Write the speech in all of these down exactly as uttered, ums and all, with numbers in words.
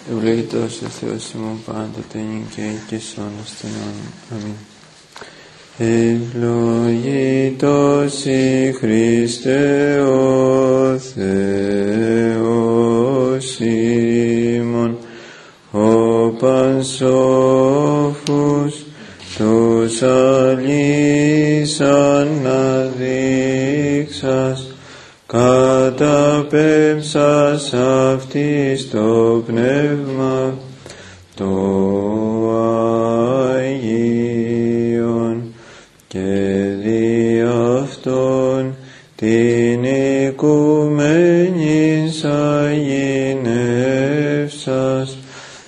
Ευλογητός ο Θεός ημών πάντοτε νυν και αεί και εις αιώνας των αιώνων. Αμήν. Ευλογητός η Χριστέ ο Θεός ημών, ο πανσόφους τους αλείς αναδείξας, καταπέμψας αυτής το πνεύμα το Αγίον και δι' αυτόν την οικουμένης αγινεύσας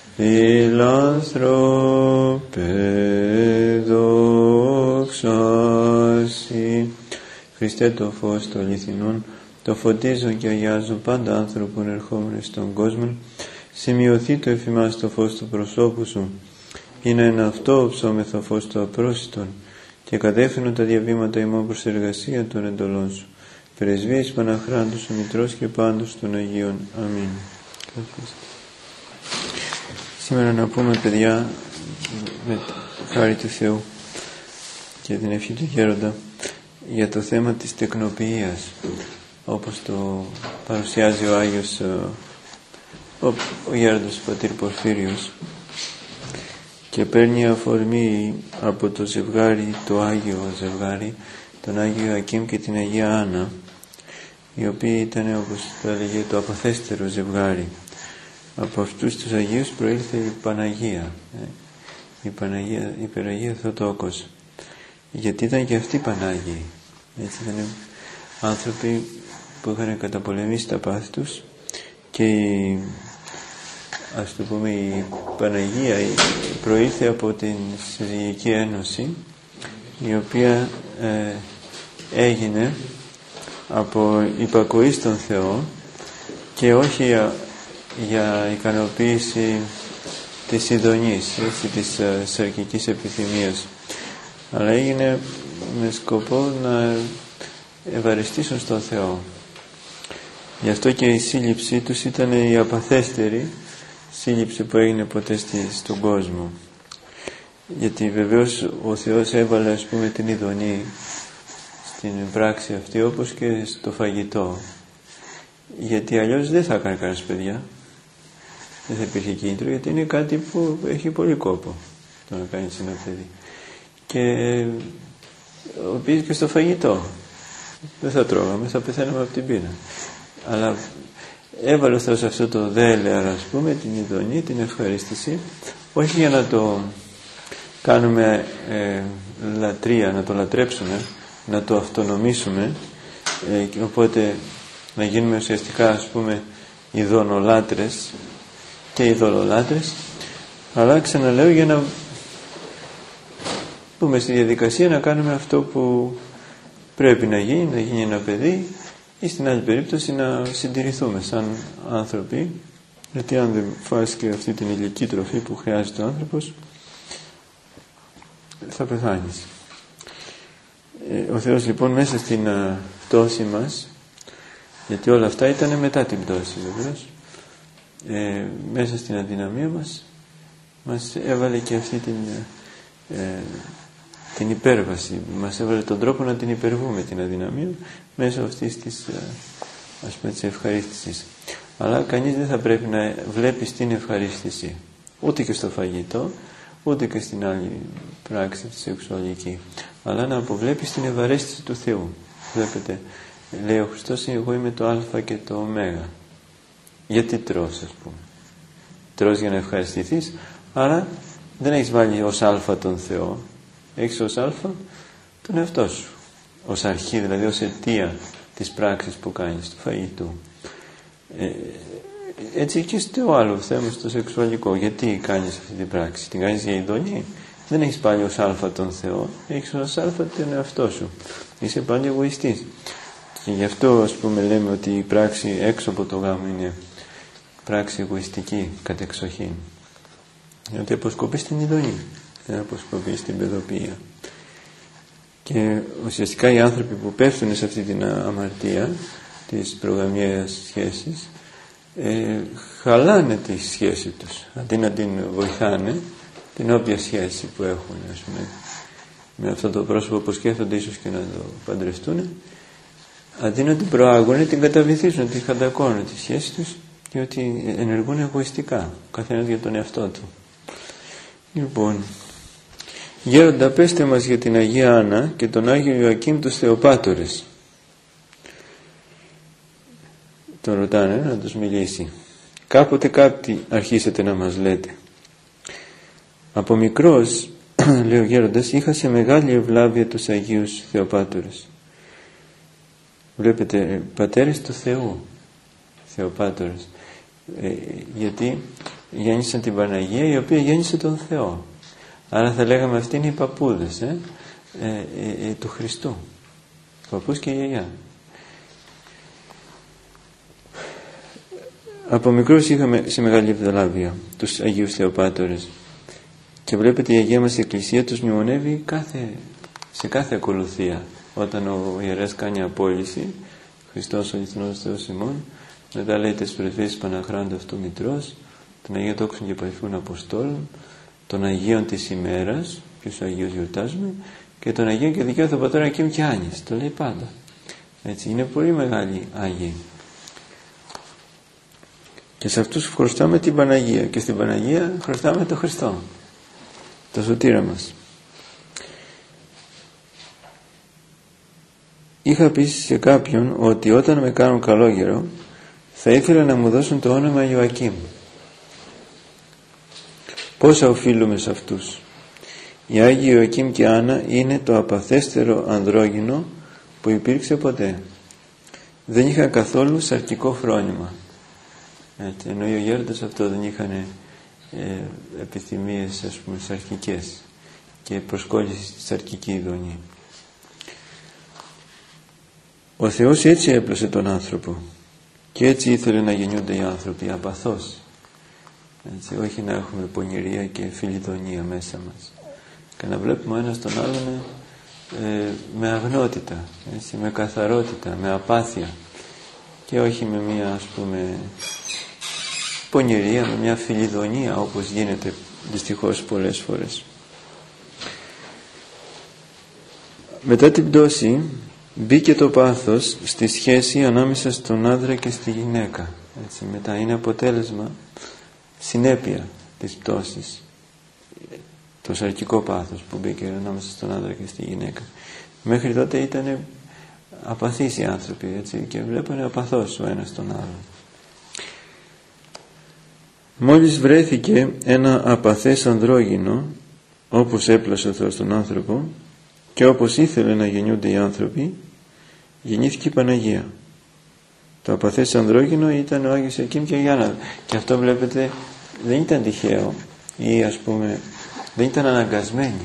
φιλάνθρωπε δόξασι. Χριστέ το φως των αληθινών, το φωτίζω και αγιάζω πάντα άνθρωπον ερχόμενοι στον κόσμο, σημειωθεί το εφημάς το φως του προσώπου σου, είναι ένα αυτό ψώμεθο φως του απρόσιτον και κατεύθυνον τα διαβήματα ημών προς εργασία των εντολών σου. Πρεσβείες Παναχράντους ο Μητρός και πάντως των Αγίων. Αμήν. Σήμερα να πούμε, παιδιά, με χάρη του Θεού και την ευχή του Γέροντα, για το θέμα της τεκνοποιίας, όπως το παρουσιάζει ο Άγιος ο, ο Γέροντας Πατήρ Πορφύριος, και παίρνει αφορμή από το ζευγάρι, το Άγιο ζευγάρι, τον Άγιο Ιωακήμ και την Αγία Άννα, οι οποίοι ήταν, όπως το έλεγε, το αποθέστερο ζευγάρι. Από αυτούς τους Αγίους προήλθε η Παναγία, ε, η Παναγία, η Υπεραγία Θεοτόκος, γιατί ήταν και αυτοί Πανάγιοι. Έτσι ήταν άνθρωποι που είχαν καταπολεμήσει τα πάθη τους, και η, ας το πούμε, η Παναγία προήλθε από την συζυγική ένωση, η οποία ε, έγινε από υπακοή στον Θεό και όχι για, για ικανοποίηση της ειδονής, έτσι, της ε, σαρκικής επιθυμίας, αλλά έγινε με σκοπό να ευαριστήσουν στον Θεό. Γι' αυτό και η σύλληψή τους ήταν η απαθέστερη σύλληψη που έγινε ποτέ στη, στον κόσμο. Γιατί βεβαίως ο Θεός έβαλε, ας πούμε, την ειδονή στην πράξη αυτή, όπως και στο φαγητό. Γιατί αλλιώς δεν θα έκανε κανένας, παιδιά. Δεν θα υπήρχε κίνητρο, γιατί είναι κάτι που έχει πολύ κόπο το να κάνεις ένα παιδί. Και επίσης και στο φαγητό. Δεν θα τρώγαμε, θα πεθαίναμε από την πείνα. Αλλά έβαλε ο Θεός αυτό το δέλεαρ, ας πούμε, την ειδονή, την ευχαρίστηση, όχι για να το κάνουμε ε, λατρεία, να το λατρέψουμε, να το αυτονομήσουμε, ε, και οπότε να γίνουμε ουσιαστικά, ας πούμε, ειδωλολάτρες και ειδωλολάτρες, αλλά ξαναλέω, για να πούμε στη διαδικασία να κάνουμε αυτό που πρέπει να γίνει, να γίνει ένα παιδί, ή στην άλλη περίπτωση να συντηρηθούμε σαν άνθρωποι, γιατί αν δεν φας και αυτή την ηλική τροφή που χρειάζεται ο άνθρωπος, θα πεθάνεις. Ε, ο Θεός λοιπόν μέσα στην α, πτώση μας, γιατί όλα αυτά ήταν μετά την πτώση βεβαίως, ε, μέσα στην αδυναμία μας μας έβαλε και αυτή την ε, την υπέρβαση, μας έβαλε τον τρόπο να την υπερβούμε την αδυναμία μέσω αυτής της, ας πούμε, της ευχαρίστησης. Αλλά κανείς δεν θα πρέπει να βλέπει στην ευχαρίστηση, ούτε και στο φαγητό, ούτε και στην άλλη πράξη της σεξουαλική, αλλά να αποβλέπει στην ευαρέστηση του Θεού. Βλέπετε, λέει ο Χριστός, εγώ είμαι το Α και το Ω. Γιατί τρως, ας πούμε? Τρως για να ευχαριστηθείς, άρα δεν έχεις βάλει ως Α τον Θεό, έχεις ως Α τον εαυτό σου, ως αρχή, δηλαδή ως αιτία της πράξης που κάνεις, του φαγητού. Ε, έτσι και στο άλλο θέμα, στο σεξουαλικό, γιατί κάνεις αυτή την πράξη? Την κάνεις για ειδονή? Δεν έχεις πάλι ως Α τον Θεό, έχεις ως Α τον εαυτό σου. Είσαι πάλι εγωιστής. Και γι' αυτό, ας πούμε, λέμε ότι η πράξη έξω από το γάμο είναι πράξη εγωιστική κατεξοχήν, γιατί αποσκοπεί στην ειδονή, δεν αποσκοπεί στην παιδοποιία. Και ουσιαστικά οι άνθρωποι που πέφτουν σε αυτή την αμαρτία της προγαμιαίας σχέσης, ε, χαλάνε τη σχέση τους, αντί να την βοηθάνε, την όποια σχέση που έχουν, ας πούμε, με αυτό το πρόσωπο που σκέφτονται ίσως και να το παντρευτούν, αντί να την προάγουν, την καταβυθίζουν, την κατακώνουν τη σχέση τους, και ότι ενεργούν εγωιστικά, ο καθένας για τον εαυτό του. Λοιπόν, Γέροντα, πέστε μας για την Αγία Άννα και τον Άγιο Ιωακήμ τους Θεοπάτορες. Τον ρωτάνε να τους μιλήσει. Κάποτε κάτι αρχίσετε να μας λέτε. Από μικρός, λέει ο Γέροντας, είχα σε μεγάλη ευλάβεια τους Αγίους Θεοπάτορες. Βλέπετε, πατέρες του Θεού, Θεοπάτορες, ε, γιατί γέννησαν την Παναγία, η οποία γέννησε τον Θεό. Άρα θα λέγαμε αυτοί είναι οι παππούδες ε, ε, ε, ε, του Χριστού, παππούς και γιαγιά. Από μικρός είχαμε σε μεγάλη ευλάβεια τους Αγίους Θεοπάτορες, και βλέπετε η Αγία μας Εκκλησία τους μνημονεύει κάθε, σε κάθε ακολουθία. Όταν ο ιερέας κάνει απόλυση, Χριστός ο αληθινός Θεός ημών, μετά λέει τις πρεσβείες Παναχράντου αυτού Μητρός, των Αγίων Δόξων και Παϊφούν Αποστόλων, των Αγίων της ημέρας, ποιους Αγίους γιορτάζουμε, και των Αγίων και δικαίωθο Πατέρα Ακίμ και Άνης. Το λέει πάντα. Έτσι, είναι πολύ μεγάλοι Άγιοι. Και σε αυτούς χρωστάμε την Παναγία, και στην Παναγία χρωστάμε τον Χριστό, το σωτήρα μας. Είχα πει σε κάποιον ότι όταν με κάνουν καλόγερο θα ήθελα να μου δώσουν το όνομα Ιωακήμ. Πόσα οφείλουμε σε αυτούς. Οι Άγιοι Ιωακήμ και Άννα είναι το απαθέστερο ανδρόγυνο που υπήρξε ποτέ. Δεν είχαν καθόλου σαρκικό φρόνημα. Έτσι, ενώ οι Γέροντες αυτό δεν είχαν ε, επιθυμίες, ας πούμε, σαρκικές και προσκόλληση στη σαρκική ειδονή. Ο Θεός έτσι έπλασε τον άνθρωπο, και έτσι ήθελε να γεννιούνται οι άνθρωποι, απαθώς. Έτσι, όχι να έχουμε πονηρία και φιλιδονία μέσα μας, και να βλέπουμε ένας τον άλλον ε, με αγνότητα, έτσι, με καθαρότητα, με απάθεια, και όχι με μια, ας πούμε, πονηρία, με μια φιλιδονία, όπως γίνεται δυστυχώς πολλές φορές. Μετά την πτώση μπήκε το πάθος στη σχέση ανάμεσα στον άντρα και στη γυναίκα. Έτσι, μετά είναι αποτέλεσμα, συνέπεια της πτώσης, το σαρκικό πάθος που μπήκε ανάμεσα στον άντρα και στη γυναίκα. Μέχρι τότε ήταν απαθείς οι άνθρωποι, έτσι, και βλέπανε απαθώς ο ένας τον άλλον. Μόλις βρέθηκε ένα απαθές ανδρόγυνο, όπως έπλασε ο Θεός τον άνθρωπο, και όπως ήθελε να γεννιούνται οι άνθρωποι, γεννήθηκε η Παναγία. Το απαθές ανδρόγυνο ήταν ο Άγιος Ιωακήμ και η Άννα. Και αυτό βλέπετε δεν ήταν τυχαίο, ή ας πούμε δεν ήταν αναγκασμένοι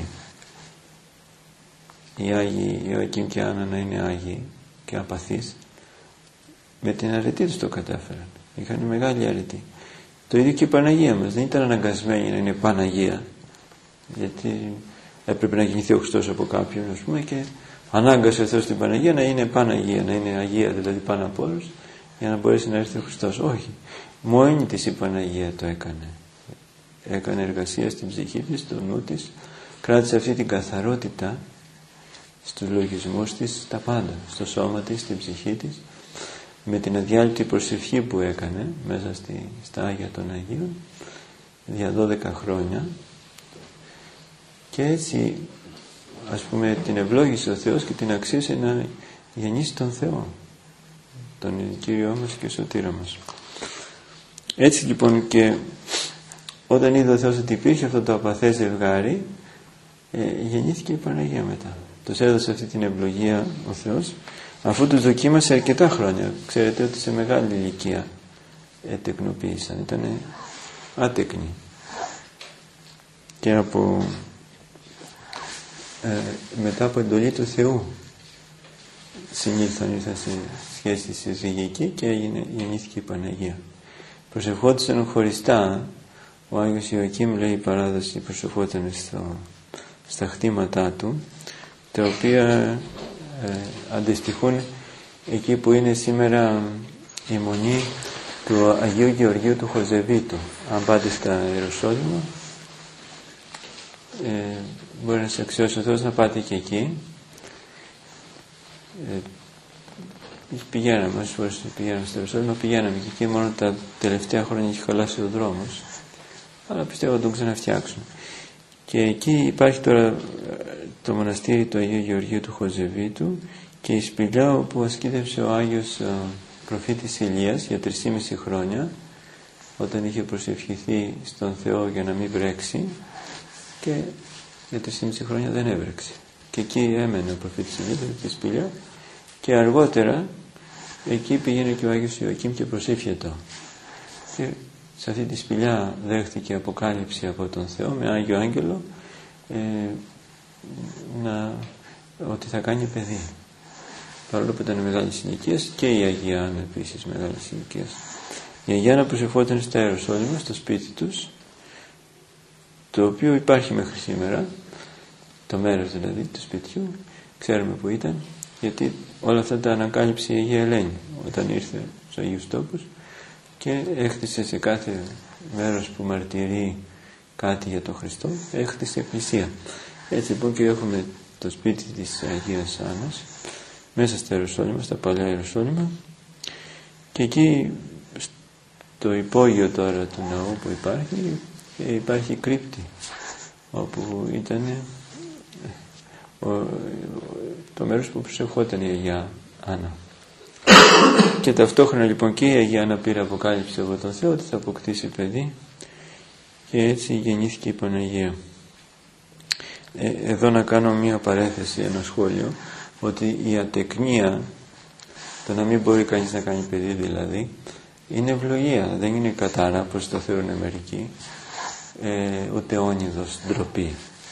οι Άγιοι Ιωακήμ και Άννα να είναι Άγιοι και απαθείς. Με την αρετή τους το κατάφεραν. Είχαν μεγάλη αρετή. Το ίδιο και η Παναγία μας δεν ήταν αναγκασμένη να είναι Παναγία, γιατί έπρεπε να γεννηθεί ο Χριστός από κάποιον, ας πούμε, και ανάγκασε ο Θεός την Παναγία να είναι Παναγία, να είναι Αγία, δηλαδή πάνω από όλους, για να μπορέσει να έρθει ο Χριστός. Όχι, μόνη της η Παναγία το έκανε. Έκανε εργασία στην ψυχή της, στο νου της, κράτησε αυτή την καθαρότητα στους λογισμούς της, στα πάντα, στο σώμα της, στην ψυχή της, με την αδιάλειπτη προσευχή που έκανε μέσα στη, στα Άγια των Αγίων για δώδεκα χρόνια, και έτσι, ας πούμε, την ευλόγησε ο Θεός και την αξίωσε να γεννήσει τον Θεό, τον Κύριό μας και Σωτήρα μας. Έτσι λοιπόν, και όταν είδε ο Θεός ότι υπήρχε αυτό το απαθές ζευγάρι, ε, γεννήθηκε η Παναγία μετά. Τους έδωσε αυτή την ευλογία ο Θεός, αφού τους δοκίμασε αρκετά χρόνια. Ξέρετε ότι σε μεγάλη ηλικία ετεκνοποίησαν, ήταν άτεκνοι, και από ε, μετά από εντολή του Θεού συνήλθαν, ήρθαν σε σχέση συζυγική και έγινε, γεννήθηκε η Παναγία. Προσευχόντουσαν χωριστά. Ο Άγιος Ιωακήμ, λέει η παράδοση, προσευχόταν στο, στα χτήματά του, τα οποία ε, αντιστοιχούν εκεί που είναι σήμερα η μονή του Αγίου Γεωργίου του Χοζεβίτου. Αν πάτε στα Ιεροσόλυμα, ε, μπορεί να σας αξιώσει ο Θεός να πάτε και εκεί. Ε, πηγαίναμε, όσες φορές πηγαίναμε στο Ιεροσόλυμα, πηγαίναμε και εκεί. Μόνο τα τελευταία χρόνια έχει χαλάσει ο δρόμος, αλλά πιστεύω να τον ξαναφτιάξουν. Και εκεί υπάρχει τώρα το μοναστήρι του Αγίου Γεωργίου του Χοζεβίτου και η σπηλιά όπου ασκήτευσε ο Άγιος προφήτης Ηλίας για τρεισήμισι χρόνια, όταν είχε προσευχηθεί στον Θεό για να μην βρέξει, και για τρεισήμισι χρόνια δεν έβρεξε. Και εκεί έμενε ο προφήτης Ηλίας από τη σπηλιά, και αργότερα εκεί πήγαινε και ο Άγιος Ιωακήμ και προσεύχετο. Και σε αυτή τη σπηλιά δέχτηκε αποκάλυψη από τον Θεό με Άγιο Άγγελο ε, να, ότι θα κάνει παιδί. Παρόλο που ήταν μεγάλης ηλικίας, και η Αγία Άννα επίσης μεγάλης ηλικίας. Η Αγία Άννα προσευχόταν στα Ιεροσόλυμα, στο σπίτι τους, το οποίο υπάρχει μέχρι σήμερα, το μέρος δηλαδή του σπιτιού, ξέρουμε που ήταν, γιατί όλα αυτά τα ανακάλυψε η Αγία Ελένη όταν ήρθε στους Αγίους Τόπους και έχτισε σε κάθε μέρος που μαρτυρεί κάτι για τον Χριστό, έχτισε εκκλησία. Έτσι λοιπόν και έχουμε το σπίτι της Αγίας Άννας μέσα στα Ιεροσόλυμα, στα παλιά Ιεροσόλυμα, και εκεί στο υπόγειο τώρα του ναού που υπάρχει, υπάρχει κρύπτη όπου ήταν το μέρος που προσευχόταν η Αγία Άννα. Και ταυτόχρονα λοιπόν και η Αγία Άννα πήρε αποκάλυψη από τον Θεό ότι θα αποκτήσει παιδί, και έτσι γεννήθηκε η Παναγία. Ε, εδώ να κάνω μία παρένθεση, ένα σχόλιο, ότι η ατεκνία, το να μην μπορεί κανείς να κάνει παιδί δηλαδή, είναι ευλογία, δεν είναι κατάρα προς το θεωρούν μερικοί, ε, ούτε όνειδος, ντροπή.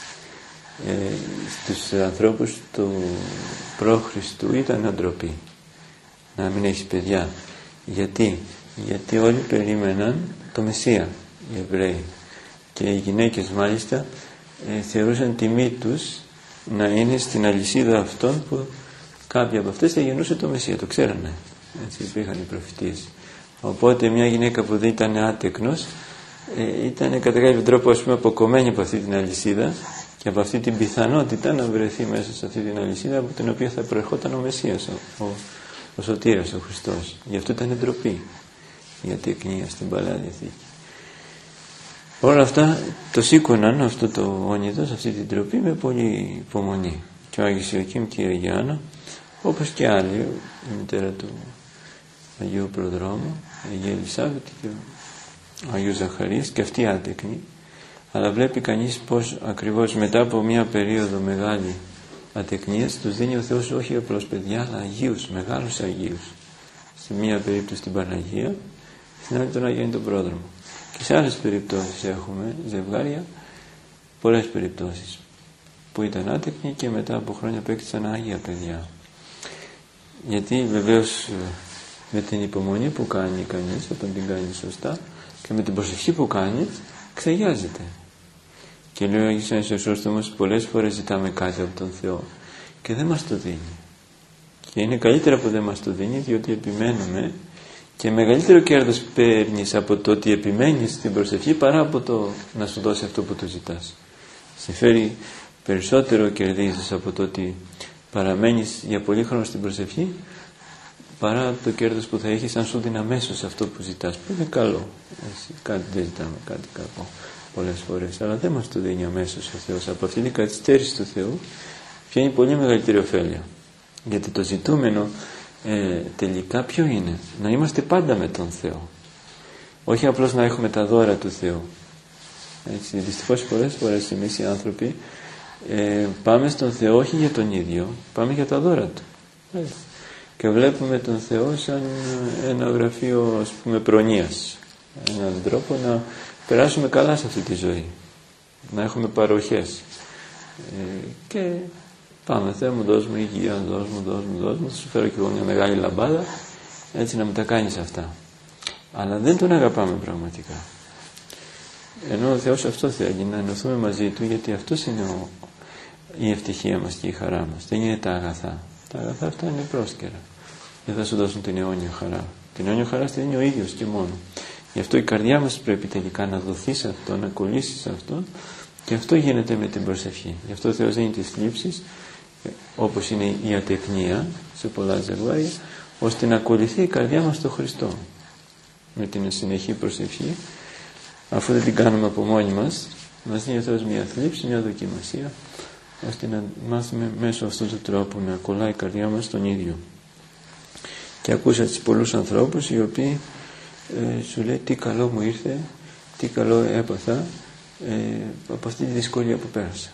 Ε, στους ανθρώπους του προ-Χριστού ήταν ντροπή να μην έχει παιδιά. Γιατί? Γιατί όλοι περίμεναν το Μεσσία, οι Εβραίοι, και οι γυναίκες μάλιστα ε, θεωρούσαν τιμή τους να είναι στην αλυσίδα αυτών που κάποια από αυτές θα γεννούσε το Μεσσία, το ξέρανε, έτσι υπήρχαν οι προφητείες. Οπότε μια γυναίκα που δεν ήταν άτεκνος ε, ήταν κατά κάποιο τρόπο, ας πούμε, αποκομμένη από αυτή την αλυσίδα και από αυτή την πιθανότητα να βρεθεί μέσα σε αυτή την αλυσίδα από την οποία θα προερχόταν ο Μεσσίας, ο, ο, ο Σωτήρας, ο Χριστός. Γι' αυτό ήταν ντροπή η ατεκνία στην Παλαιά Διαθήκη. Όλα αυτά το σήκωναν, αυτό το όνειδος, αυτή την ντροπή, με πολύ υπομονή. Και ο Άγιος Ιωακήμ και η Αγία Άννα, όπως και άλλοι, η μητέρα του Αγίου Προδρόμου, η Αγία Ελισάβετ και ο Αγίος Ζαχαρίας, και αυτοί άτεκνοι. Αλλά βλέπει κανείς πως ακριβώς μετά από μια περίοδο μεγάλη ατεκνίας τους δίνει ο Θεός όχι απλώς παιδιά, αλλά αγίους, μεγάλους αγίους. Σε μια περίπτωση την Παναγία, στην άλλη τον Άγιο τον Πρόδρομο. Και σε άλλες περιπτώσεις έχουμε ζευγάρια, πολλές περιπτώσεις που ήταν άτεκνοι και μετά από χρόνια απέκτησαν άγια παιδιά. Γιατί βεβαίως με την υπομονή που κάνει κανείς, όταν την κάνει σωστά, και με την προσευχή που κάνει, ξεγιάζεται. Και λέει ο Άγιος Άννης ο Χρυσόστομος, πολλές φορές ζητάμε κάτι από τον Θεό και δεν μας το δίνει. Και είναι καλύτερα που δεν μας το δίνει, διότι επιμένουμε, και μεγαλύτερο κέρδος παίρνεις από το ότι επιμένεις στην προσευχή παρά από το να σου δώσει αυτό που του ζητάς. Σε φέρει περισσότερο, κερδίζεις από το ότι παραμένεις για πολύ χρόνο στην προσευχή παρά το κέρδος που θα έχεις αν σου δίνει αμέσως αυτό που ζητάς, που είναι καλό. Έτσι, κάτι δεν ζητάμε, κάτι κακό πολλές φορές, αλλά δεν μας το δίνει αμέσως ο Θεός. Από αυτή την καθυστέρηση του Θεού βγαίνει πολύ μεγαλύτερη ωφέλεια. Γιατί το ζητούμενο ε, τελικά ποιο είναι? Να είμαστε πάντα με τον Θεό, όχι απλώς να έχουμε τα δώρα του Θεού. Έτσι, δυστυχώς πολλές φορές εμείς οι άνθρωποι ε, πάμε στον Θεό όχι για τον ίδιο, πάμε για τα δώρα του. Έτσι. Και βλέπουμε τον Θεό σαν ένα γραφείο, ας πούμε, προνοίας, έναν τρόπο να περάσουμε καλά σε αυτή τη ζωή, να έχουμε παροχές, ε, και πάμε, Θεέ μου δώσ' μου υγεία, δώσ' μου, δώσ' μου, δώσ' μου, θα σου φέρω και εγώ μια μεγάλη λαμπάδα, έτσι να με τα κάνεις αυτά. Αλλά δεν τον αγαπάμε πραγματικά. Ενώ ο Θεός αυτό θέλει, να ενωθούμε μαζί Του, γιατί αυτός είναι ο, η ευτυχία μας και η χαρά μας. Δεν είναι τα αγαθά. Τα αγαθά αυτά είναι πρόσκαιρα. Δεν θα σου δώσουν την αιώνια χαρά. Την αιώνια χαρά τη δίνει ο ίδιος και μόνο. Γι' αυτό η καρδιά μας πρέπει τελικά να δοθεί σε αυτό, να κολλήσει σε αυτό, και αυτό γίνεται με την προσευχή. Γι' αυτό ο Θεός δίνει τις θλίψεις, όπως είναι η ατεκνία σε πολλά ζευγάρια, ώστε να κολληθεί η καρδιά μας στο Χριστό. Με την συνεχή προσευχή, αφού δεν την κάνουμε από μόνοι μας, μας δίνει ο Θεός μια θλίψη, μια δοκιμασία, ώστε να μάθουμε μέσω αυτού του τρόπου να κολλάει η καρδιά μας στον ίδιο. Και ακούσα τις πολλούς ανθρώπους οι οποίοι ε, σου λέει τι καλό μου ήρθε, τι καλό έπαθα ε, από αυτή τη δυσκολία που πέρασα.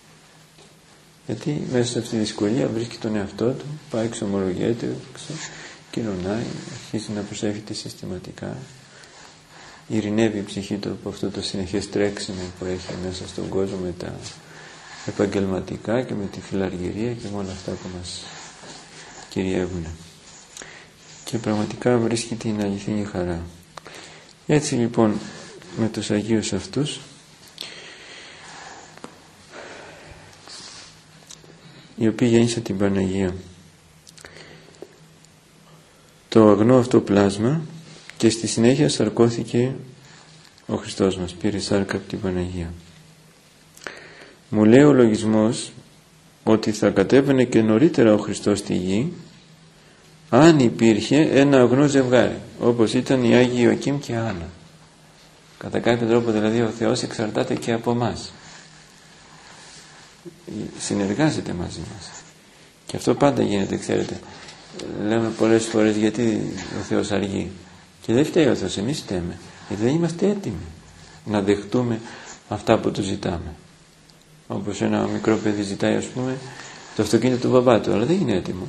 Γιατί μέσα σε αυτή τη δυσκολία βρίσκει τον εαυτό του, πάει εξομολογείται, κοινωνάει, αρχίζει να προσεύχεται συστηματικά, ειρηνεύει η ψυχή του από αυτό το συνεχές τρέξιμο που έχει μέσα στον κόσμο με τα επαγγελματικά και με τη φιλαργυρία και με όλα αυτά που μας κυριεύουν. Και πραγματικά βρίσκει την αληθινή χαρά. Έτσι λοιπόν με τους Αγίους αυτούς, οι οποίοι γέννησαν την Παναγία, το αγνό αυτό πλάσμα, και στη συνέχεια σαρκώθηκε ο Χριστός μας, πήρε σάρκα από την Παναγία. Μου λέει ο λογισμός ότι θα κατέβαινε και νωρίτερα ο Χριστός στη γη αν υπήρχε ένα αγνό ζευγάρι, όπως ήταν οι Άγιοι Ιωακήμ και Άννα. Κατά κάποιο τρόπο δηλαδή ο Θεός εξαρτάται και από εμάς, συνεργάζεται μαζί μας, και αυτό πάντα γίνεται. Ξέρετε, λέμε πολλές φορές γιατί ο Θεός αργεί, και δεν φταίει ο Θεός, εμείς φταίμε, γιατί δεν είμαστε έτοιμοι να δεχτούμε αυτά που του ζητάμε. Όπως ένα μικρό παιδί ζητάει, ας πούμε, το αυτοκίνητο του μπαμπά του, αλλά δεν είναι έτοιμο.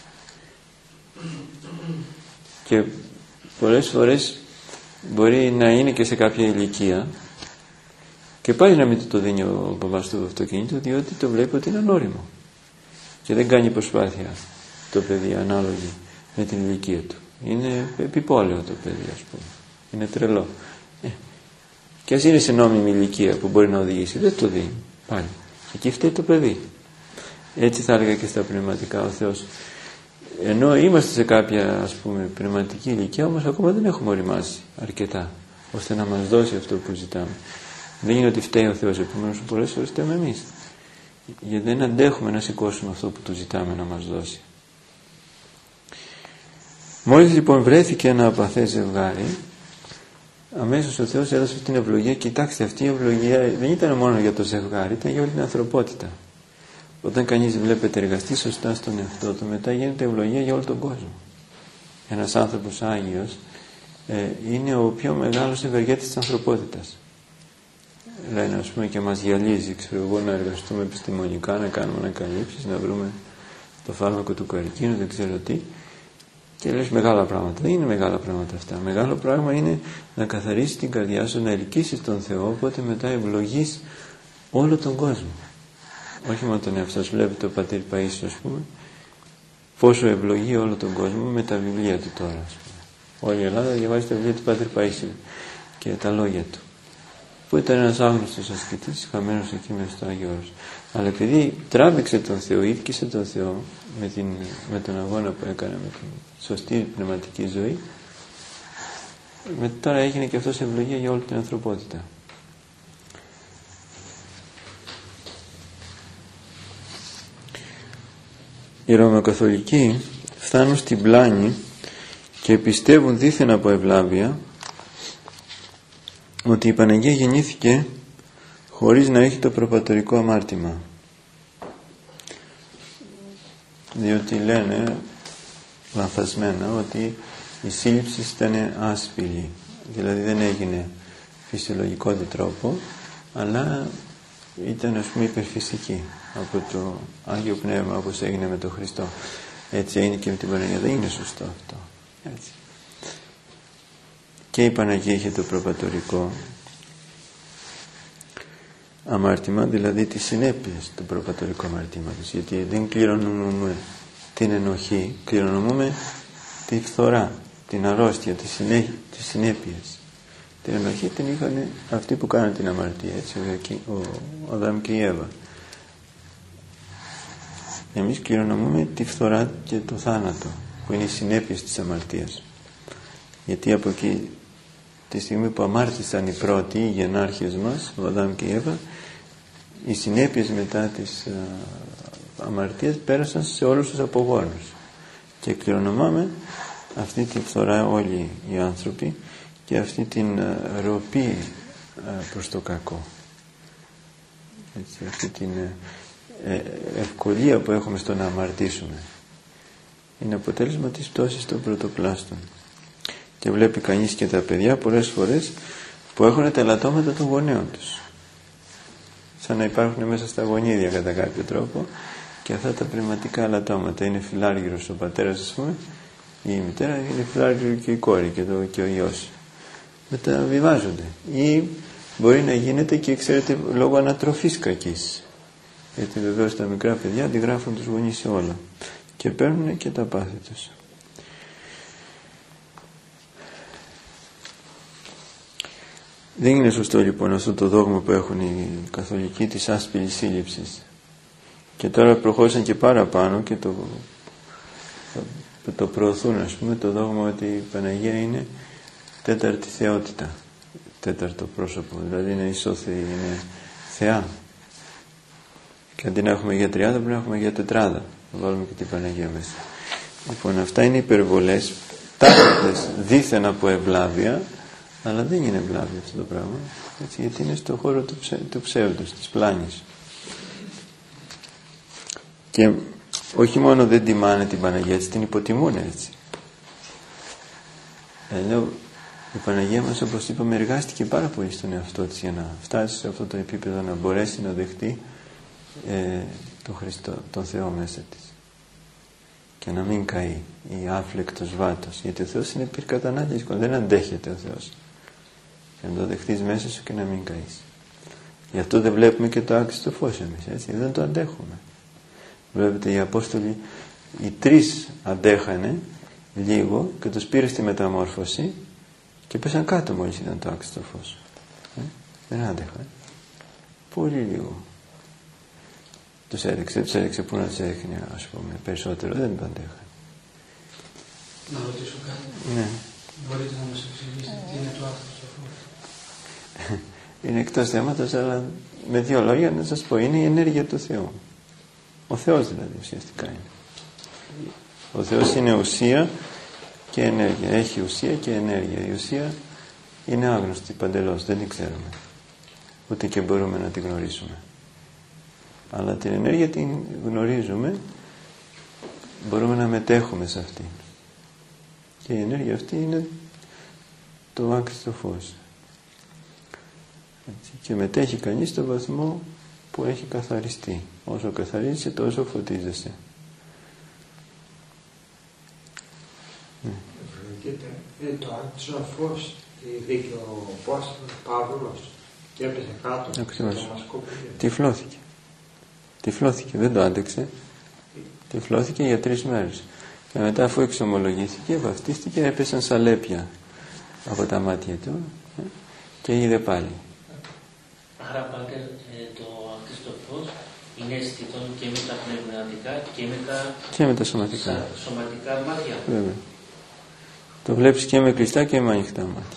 Και πολλές φορές μπορεί να είναι και σε κάποια ηλικία και πάλι να μην το δίνει ο μπαμπάς του αυτοκίνητο, διότι το βλέπει ότι είναι ανώριμο και δεν κάνει προσπάθεια το παιδί ανάλογη με την ηλικία του. Είναι επιπόλαιο το παιδί, ας πούμε, είναι τρελό. ε, και ας είναι σε νόμιμη ηλικία που μπορεί να οδηγήσει, δεν το δίνει πάλι, εκεί φταίει το παιδί. Έτσι θα έλεγα και στα πνευματικά ο Θεός, ενώ είμαστε σε κάποια, ας πούμε, πνευματική ηλικία, όμως ακόμα δεν έχουμε οριμάσει αρκετά ώστε να μας δώσει αυτό που ζητάμε. Δεν είναι ότι φταίει ο Θεός, επομένως πολλές φορές φταίμε εμείς, γιατί δεν αντέχουμε να σηκώσουμε αυτό που του ζητάμε να μας δώσει. Μόλις λοιπόν βρέθηκε ένα απαθές ζευγάρι, αμέσως ο Θεός έδωσε την ευλογία. Κοιτάξτε, αυτή η ευλογία δεν ήταν μόνο για το ζευγάρι, ήταν για όλη την ανθρωπότητα. Όταν κανείς βλέπετε εργαστεί σωστά στον εαυτό του, μετά γίνεται ευλογία για όλο τον κόσμο. Ένας άνθρωπος Άγιος ε, είναι ο πιο μεγάλος ευεργέτης της ανθρωπότητας. Λένε, ας πούμε, και μας γυαλίζει, ξέρω εγώ, να εργαστούμε επιστημονικά, να κάνουμε ανακαλύψεις, να βρούμε το φάρμακο του καρκίνου, δεν ξέρω τι. Και λες μεγάλα πράγματα. Δεν είναι μεγάλα πράγματα αυτά. Μεγάλο πράγμα είναι να καθαρίσεις την καρδιά σου, να ελκύσεις τον Θεό, οπότε μετά ευλογείς όλο τον κόσμο. Όχι μόνο τον εαυτό σου. Βλέπετε ο πατήρ Παΐσιος, ας πούμε, πόσο ευλογεί όλο τον κόσμο με τα βιβλία του τώρα, ας πούμε. Όλη η Ελλάδα διαβάζει τα βιβλία του πατήρ Παΐσιου και τα λόγια του, που ήταν ένας άγνωστος ασκητής, χαμένος εκεί μέσα στο Άγιο Όρος. Αλλά επειδή τράβηξε τον Θεό, ήρκησε τον Θεό με, την, με τον αγώνα που έκανε, με την σωστή πνευματική ζωή, με, τώρα έγινε και αυτός ευλογία για όλη την ανθρωπότητα. Οι Ρωμαιοκαθολικοί φτάνουν στην πλάνη και πιστεύουν δήθεν από ευλάβεια ότι η Παναγία γεννήθηκε χωρίς να έχει το προπατορικό αμάρτημα, διότι λένε λανθασμένα ότι η σύλληψη ήταν άσπηλη, δηλαδή δεν έγινε φυσιολογικό τρόπο, αλλά ήταν, ας πούμε, υπερφυσική από το Άγιο Πνεύμα, όπως έγινε με τον Χριστό. Έτσι έγινε και με την Παναγία. Δεν είναι σωστό αυτό. Έτσι. Και η Παναγία είχε το προπατορικό αμάρτημα, δηλαδή τις συνέπειες του προπατορικού αμαρτήματος, γιατί δεν κληρονομούμε την ενοχή, κληρονομούμε τη φθορά, την αρρώστια, τις, συνέ... τις συνέπειες. Την ενοχή την είχαν αυτοί που κάναν την αμαρτία, έτσι, ο, ο Αδάμ και η Εύα. Εμείς κληρονομούμε τη φθορά και το θάνατο, που είναι οι συνέπειες της αμαρτίας. Γιατί από εκεί, τη στιγμή που αμάρτησαν οι πρώτοι, οι γενάρχες μας, ο Αδάμ και η Εύα, οι συνέπειες μετά της α, αμαρτίας πέρασαν σε όλους τους απογόνους. Και κληρονομάμε αυτή τη φθορά όλοι οι άνθρωποι και αυτή την α, ροπή α, προς το κακό. Έτσι, αυτή την ε, ευκολία που έχουμε στο να αμαρτήσουμε είναι αποτέλεσμα της πτώσης των πρωτοπλάστων. Και βλέπει κανείς και τα παιδιά πολλές φορές που έχουν τα ελαττώματα των γονέων τους, σαν να υπάρχουν μέσα στα γονίδια κατά κάποιο τρόπο, και αυτά τα πνευματικά ελαττώματα. Είναι φιλάργυρος ο πατέρας, ας πούμε, η μητέρα, είναι φιλάργυρο και η κόρη και, το, και ο ιός. Μεταβιβάζονται. Ή μπορεί να γίνεται και, ξέρετε, λόγω ανατροφής κακής, γιατί βεβαίως τα μικρά παιδιά αντιγράφουν τους γονείς σε όλα και παίρνουν και τα πάθη τους. Δεν είναι σωστό λοιπόν αυτό το δόγμα που έχουν οι καθολικοί της άσπηρης σύλληψης, και τώρα προχώρησαν και παραπάνω και το, το, το προωθούν, ας πούμε, το δόγμα ότι η Παναγία είναι τέταρτη θεότητα, τέταρτο πρόσωπο, δηλαδή είναι ισόθεη, είναι θεά, και αντί να έχουμε για τριάδα πρέπει να έχουμε για τετράδα, να βάλουμε και την Παναγία μέσα. Λοιπόν, αυτά είναι υπερβολές, τάχτες δίθεν από ευλάβεια, αλλά δεν είναι ευλάβεια αυτό το πράγμα, έτσι, γιατί είναι στο χώρο του, ψε, του ψεύδους, της πλάνης. Και όχι μόνο δεν τιμάνε την Παναγία, έτσι, την υποτιμούν, έτσι. Ενώ η Παναγία μας, όπως είπαμε, εργάστηκε πάρα πολύ στον εαυτό της για να φτάσει σε αυτό το επίπεδο, να μπορέσει να δεχτεί ε, τον Χριστό, τον Θεό μέσα της, και να μην καεί η άφλεκτος βάτος, γιατί ο Θεός είναι πυρκατανάλης, δεν αντέχεται ο Θεός, και να το δεχτείς μέσα σου και να μην καείς. Γι' αυτό δεν βλέπουμε και το άξιστο φως εμείς, έτσι, δεν το αντέχουμε. Βλέπετε, οι Απόστολοι, οι τρεις αντέχανε λίγο και τους πήρε στη μεταμόρφωση και πέσαν κάτω μόλις ήταν το άξιστο φως. Ε, δεν άντεχαν. Πολύ λίγο. Τους έδειξε, τους έδειξε που να τους έδειχνε, ας πούμε, περισσότερο, δεν το αντέχαν. Να ρωτήσω κάτι. Ναι. Μπορείτε να μας εξηγήσετε τι είναι το άξιστο φως? Είναι εκτός θέματος, αλλά με δύο λόγια να σας πω, είναι η ενέργεια του Θεού. Ο Θεός δηλαδή ουσιαστικά είναι. Ο Θεός είναι ουσία και ενέργεια. Έχει ουσία και ενέργεια. Η ουσία είναι άγνωστη παντελώς, δεν την ξέρουμε. Ούτε και μπορούμε να την γνωρίσουμε. Αλλά την ενέργεια την γνωρίζουμε, μπορούμε να μετέχουμε σε αυτήν. Και η ενέργεια αυτή είναι το άξιστο φως. Έτσι. Και μετέχει κανείς στο βαθμό που έχει καθαριστεί. Όσο καθαρίζεσαι, τόσο φωτίζεσαι. Ναι. Είναι το άξιστο φως, δίκαιο ο Απόστολος Παύλος, και έπεσε κάτω. Ακριβώς. Τυφλώθηκε. Τυφλώθηκε, δεν το άντεξε. Τυφλώθηκε για τρεις μέρες. Και μετά, αφού εξομολογήθηκε, βαφτίστηκε, έπεσαν σαλέπια από τα μάτια του και είδε πάλι. Άρα, Πάτερ, το άξιστο φως είναι αισθητό και με τα πνευματικά και με τα, και με τα σωματικά. σωματικά μάτια. Βέβαια. Το βλέπεις και με κλειστά και με ανοιχτά μάτια.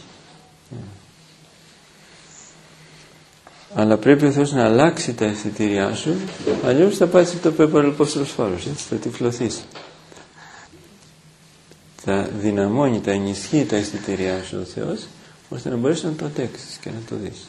Αλλά πρέπει ο Θεός να αλλάξει τα αισθητήριά σου, αλλιώς θα πας το πεπαλαιπόστρος φάρος, έτσι, θα τυφλωθείς. Θα δυναμώνει, θα ενισχύει τα αισθητήριά σου ο Θεός, ώστε να μπορέσεις να το αντέξεις και να το δεις.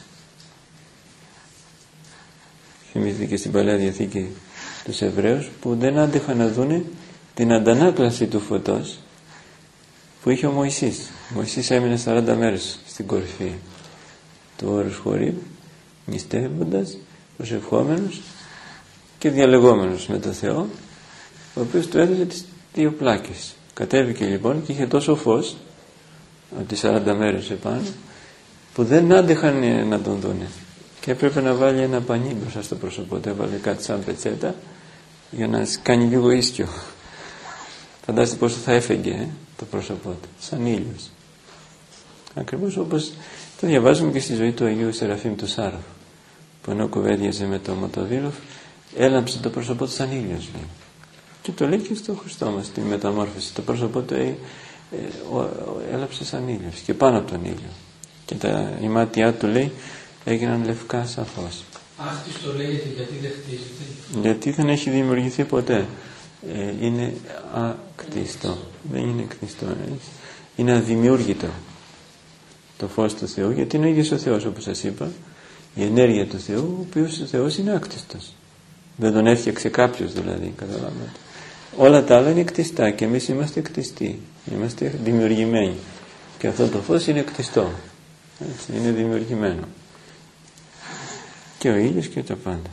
Θυμήθηκε και στην Παλαιά Διαθήκη τους Εβραίους που δεν άντεχαν να δούνε την αντανάκλαση του φωτός που είχε ο Μωυσής. Ο Μωυσής έμεινε σαράντα μέρες στην κορυφή του όρους Χορήβ, νηστεύοντας, προσευχόμενος και διαλεγόμενος με τον Θεό, ο οποίος του έδωσε τις δύο πλάκες. Κατέβηκε λοιπόν και είχε τόσο φως από τις σαράντα μέρες επάνω που δεν άντεχαν να τον δούνε, και έπρεπε να βάλει ένα πανί μπροστά στο πρόσωπό του. Έβαλε κάτι σαν πετσέτα για να κάνει λίγο ίσκιο. Φαντάστε πόσο θα έφεγγε ε, το πρόσωπό του, σαν ήλιος. Ακριβώς όπως το διαβάζουμε και στη ζωή του Αγίου Σεραφείμ του Σάροφ, που ενώ κουβέντιαζε με το Μοτοδήλοφ, έλαμψε το πρόσωπό του σαν ήλιος, λέει. Και το λέει και στο Χριστό μας, τη μεταμόρφωση. Το πρόσωπό του ε, ο, ο, έλαψε σαν ήλιος και πάνω από τον ήλιο. Και τα, η μάτια του, λέει, έγιναν λευκά σαφώς. Άκτιστο λέγεται γιατί δεν χτίζεται. Γιατί δεν έχει δημιουργηθεί ποτέ. Ε, είναι ακτιστό. Δεν είναι κτιστό. Έτσι. Είναι αδημιούργητο το φως του Θεού, γιατί είναι ο ίδιος ο Θεός, όπως σας είπα, η ενέργεια του Θεού, ο οποίος ο Θεός είναι άκτιστος. Δεν τον έφτιαξε κάποιος δηλαδή, καταλάβατε. Όλα τα άλλα είναι κτιστά και εμείς είμαστε κτιστοί, είμαστε δημιουργημένοι. Και αυτό το φως είναι κτιστό, έτσι, είναι δημιουργημένο. Και ο ήλιος και τα πάντα.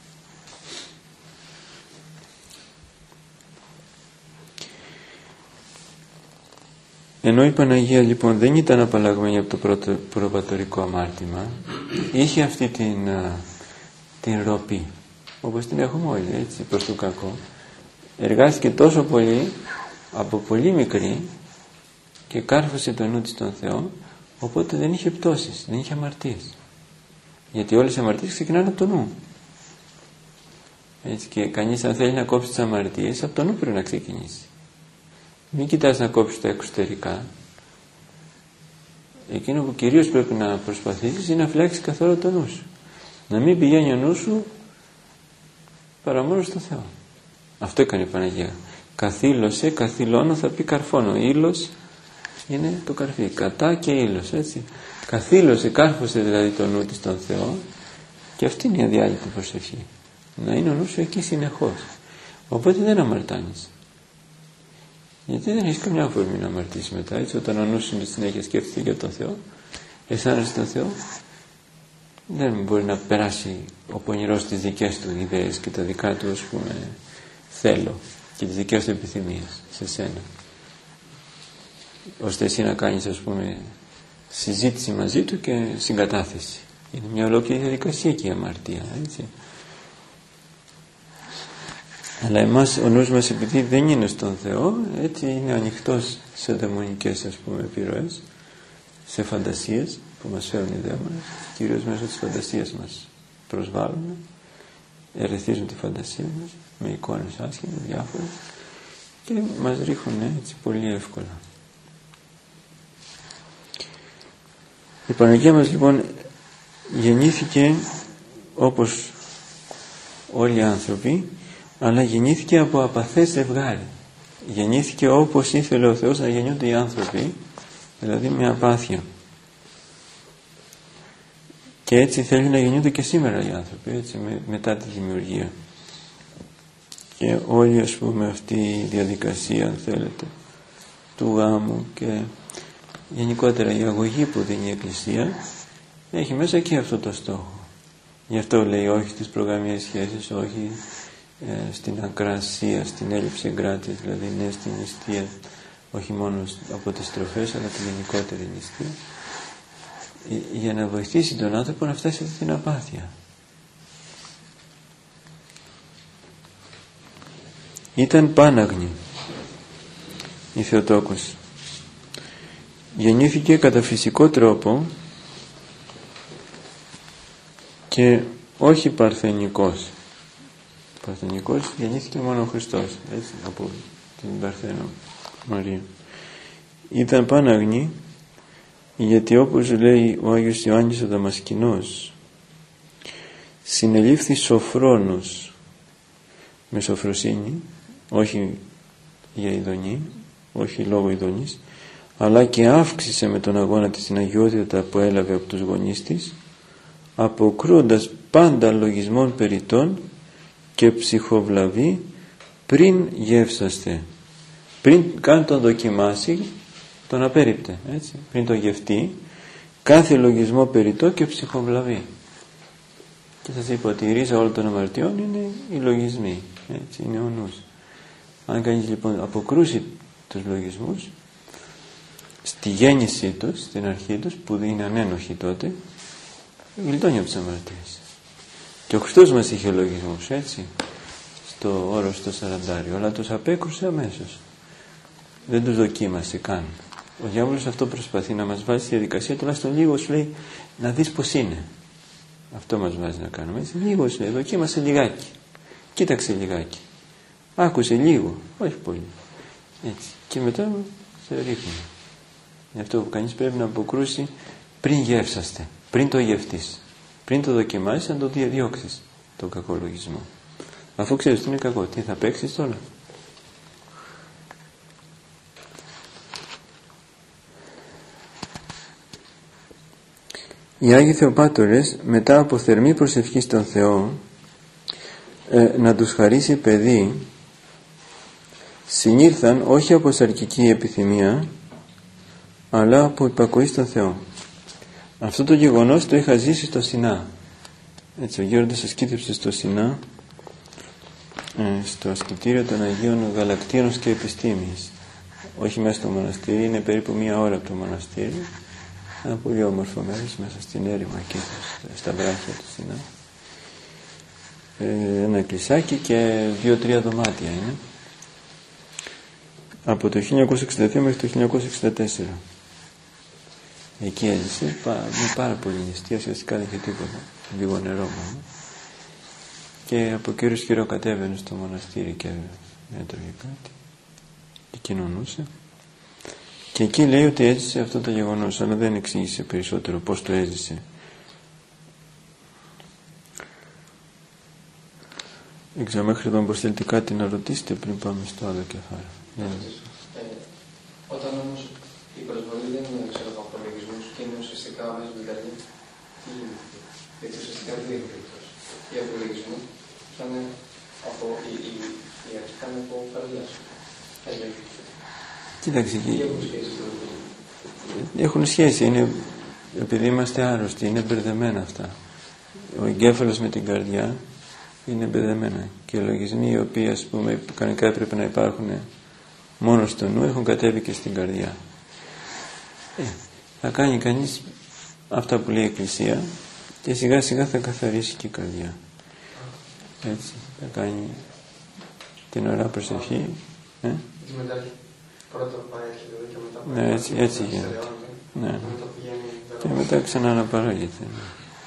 Ενώ η Παναγία λοιπόν δεν ήταν απαλλαγμένη από το πρώτο προπατορικό αμάρτημα, είχε αυτή την, την ροπή, όπως την έχουμε όλοι, έτσι, προς το κακό. Εργάστηκε τόσο πολύ, από πολύ μικρή, και κάρφωσε το νου της στον Θεό, οπότε δεν είχε πτώσεις, δεν είχε αμαρτίες. Γιατί όλες οι αμαρτίες ξεκινάνε από το νου. Έτσι, και κανείς αν θέλει να κόψει τις αμαρτίες, από το νου πρέπει να ξεκινήσει. Μην κοιτάς να κόψεις τα εξωτερικά. Εκείνο που κυρίως πρέπει να προσπαθήσεις είναι να φυλάξεις καθόλου το νου σου. Να μην πηγαίνει ο νου σου παρά μόνο στο Θεό. Αυτό έκανε η Παναγία. Καθήλωσε, καθήλωνο θα πει καρφώνω. Ήλος είναι το καρφί. Κατά και ήλος, έτσι. Καθήλωσε, κάρφωσε δηλαδή το νου της στον Θεό, και αυτή είναι η αδιάλειπτη προσευχή. Να είναι ο νου σου εκεί συνεχώς. Οπότε δεν αμαρτάνεις. Γιατί δεν έχεις καμιά αφορμή να αμαρτήσεις μετά, έτσι, όταν ο νους είναι συνέχεια σκέφτεται για τον Θεό, αισθάνεσαι τον Θεό, δεν μπορεί να περάσει ο πονηρός τις δικές του ιδέες και τα δικά του, ας πούμε, θέλω και τις δικές του επιθυμίες σε σένα, ώστε εσύ να κάνεις, ας πούμε, συζήτηση μαζί του και συγκατάθεση. Είναι μια ολόκληρη διαδικασία και η αμαρτία, έτσι. Αλλά εμάς ο νους μας, επειδή δεν είναι στον Θεό, έτσι είναι ανοιχτός σε δαιμονικές, ας πούμε, επιρροές, σε φαντασίες που μας φέρουν οι δαίμονες, κυρίως μέσω της φαντασίας μας προσβάλλουν, ερεθίζουν τη φαντασία μας με εικόνες άσχημες, διάφορες, και μας ρίχνουν έτσι πολύ εύκολα. Η Παναγία μας λοιπόν γεννήθηκε όπως όλοι οι άνθρωποι, αλλά γεννήθηκε από απαθές ζευγάρι. Γεννήθηκε όπως ήθελε ο Θεός να γεννιούνται οι άνθρωποι, δηλαδή με απάθεια. Και έτσι θέλει να γεννιούνται και σήμερα οι άνθρωποι, έτσι, με, μετά τη δημιουργία. Και όλη, ας πούμε, αυτή η διαδικασία, αν θέλετε, του γάμου και γενικότερα η αγωγή που δίνει η Εκκλησία, έχει μέσα και αυτό το στόχο. Γι' αυτό λέει όχι στις προγαμιαίες σχέσεις, όχι ε, στην ακρασία, στην έλλειψη εγκράτειας, δηλαδή ναι στην νηστεία, όχι μόνο από τις τροφές αλλά τη γενικότερη νηστεία, για να βοηθήσει τον άνθρωπο να φτάσει σε αυτή την απάθεια. Ήταν πάναγνη η Θεοτόκος. Γεννήθηκε κατά φυσικό τρόπο και όχι παρθενικός. Παρθενικός γεννήθηκε μόνο ο Χριστός, έτσι, από την Παρθένο Μαρία. Ήταν πάναγνη γιατί, όπως λέει ο Άγιος Ιωάννης ο Δαμασκηνός, συνελήφθη σοφρόνος με σοφροσύνη, όχι για ειδονή, όχι λόγω ειδονής, αλλά και αύξησε με τον αγώνα της την αγιότητα που έλαβε από τους γονείς της, αποκρούοντας πάντα λογισμών περιττών και ψυχοβλαβή πριν γεύσαστε. Πριν καν τον δοκιμάσει, τον απέριπτε, έτσι, πριν τον γευτεί, κάθε λογισμό περιττό και ψυχοβλαβή. Και σας είπα ότι η ρίζα όλων των αμαρτιών είναι οι λογισμοί, έτσι, είναι ο νους. Αν κανείς λοιπόν αποκρούσει τους λογισμούς στη γέννησή τους, στην αρχή τους, που είναι ανένοχοι τότε, γλιτώνει από τις αμαρτίες. Και ο Χριστός μας είχε λογισμούς, έτσι, στο όρος το σαραντάριο, αλλά τους απέκρουσε αμέσως. Δεν τους δοκίμασε καν. Ο διάβολος αυτό προσπαθεί, να μας βάζει στη διαδικασία, τουλάχιστον λίγο σου λέει να δεις πως είναι. Αυτό μας βάζει να κάνουμε, έτσι, λίγο σου λέει, δοκίμασε λιγάκι, κοίταξε λιγάκι, άκουσε λίγο, όχι πολύ, έτσι, και μετά σε ρίχνει. Είναι αυτό που κανείς πρέπει να αποκρούσει πριν γεύσαστε, πριν το γευτείς, πριν το δοκιμάσεις, να το διώξεις τον κακολογισμό. Αφού ξέρεις τι είναι κακό, τι θα παίξεις τώρα? Οι Άγιοι Θεοπάτωρες, μετά από θερμή προσευχή στον Θεό ε, να τους χαρίσει παιδί, συνήλθαν όχι από σαρκική επιθυμία, αλλά από υπακοή στον Θεό. Αυτό το γεγονός το είχα ζήσει στο Σινά. Έτσι, ο Γέροντας ασκήτευσε στο Σινά, ε, στο ασκητήριο των Αγίων Γαλακτήρων και Επιστήμης. Όχι μέσα στο μοναστήρι, είναι περίπου μία ώρα από το μοναστήρι. Ένα πολύ όμορφο μέρος μέσα στην έρημα εκεί στα βράχια του Σινά. Ε, ένα εκκλησάκι και δύο-τρία δωμάτια είναι. Από το χίλια εννιακόσια εξήντα δύο μέχρι το χίλια εννιακόσια εξήντα τέσσερα. Εκεί έζησε με πάρα πολύ νηστεία, ουσιαστικά δεν είχε τίποτα, λίγο νερό μόνο. Και από καιρούς καιρό κατέβαινε στο μοναστήρι και έτρωγε κάτι και κοινωνούσε. Και εκεί λέει ότι έζησε αυτό το γεγονός, αλλά δεν εξήγησε περισσότερο πώς το έζησε. Δεν ξέρω μέχρι εδώ μπορείτε θέλετε κάτι να ρωτήσετε πριν πάμε στο άλλο κεφάλαιο. Ναι. Ε, όταν όμως η προσβολή δεν είναι ξέρω από απολογισμούς και είναι ουσιαστικά μέσα στην καρδιά, τι γίνεται? Γιατί ουσιαστικά δεν είναι περιπτώσει. Οι απολογισμοί θα είναι από η, η, η αρχή θα είναι από καρδιά σου. Κοίταξε εκεί. Έχουν σχέση. Έχουν σχέση. Είναι, επειδή είμαστε άρρωστοι, είναι μπερδεμένα αυτά. Ο εγκέφαλος με την καρδιά είναι μπερδεμένα. Και οι λογισμοί οι οποίοι ας πούμε κανονικά έπρεπε να υπάρχουν μόνο στο νου έχουν κατέβει και στην καρδιά. Ε, θα κάνει κανείς αυτά που λέει η Εκκλησία και σιγά σιγά θα καθαρίσει και η καρδιά. Έτσι, θα κάνει την ωραία προσευχή. Ε? Πρώτα παρέχει δηλαδή και μετά ναι, έτσι, έτσι γίνεται. Ναι. Και μετά πηγαίνει και μετά ξανά αναπαράγεται. Ναι.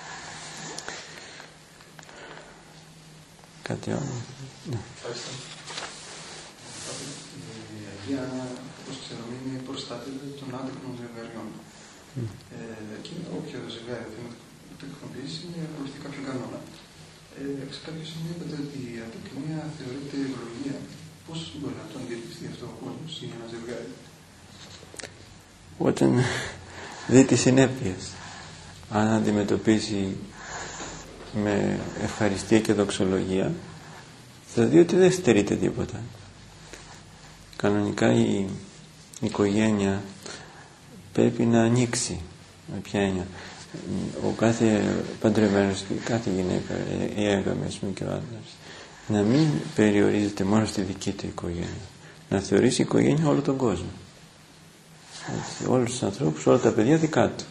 Κάτι άλλο. Ναι. Ευχαριστώ. Η Αγία, όπως ξέρουμε, είναι προστάτευση των άτεκνων ζευγαριών. Mm. Ε, και όποιο ζευγάρι θέλει να το εκνοποιήσει, ακολουθεί κάποιο κανόνα. Ε, σε κάποιο σημείο είπατε ότι η ατεκνία θεωρείται ευλογία. Πώς μπορεί να το αντιληφθεί αυτό ο κόσμος ή ένα ζευγάρι? Όταν δει τις συνέπειες, αν αντιμετωπίσει με ευχαριστία και δοξολογία, θα δει ότι δεν στερείται τίποτα. Κανονικά η οικογένεια πρέπει να ανοίξει. Με ποια έννοια? Ο κάθε παντρεμένος και κάθε γυναίκα, η έγαμη και ο άντρας, να μην περιορίζεται μόνο στη δική του οικογένεια. Να θεωρήσει η οικογένεια όλο τον κόσμο. Έτσι, όλους τους ανθρώπους, όλα τα παιδιά δικά του.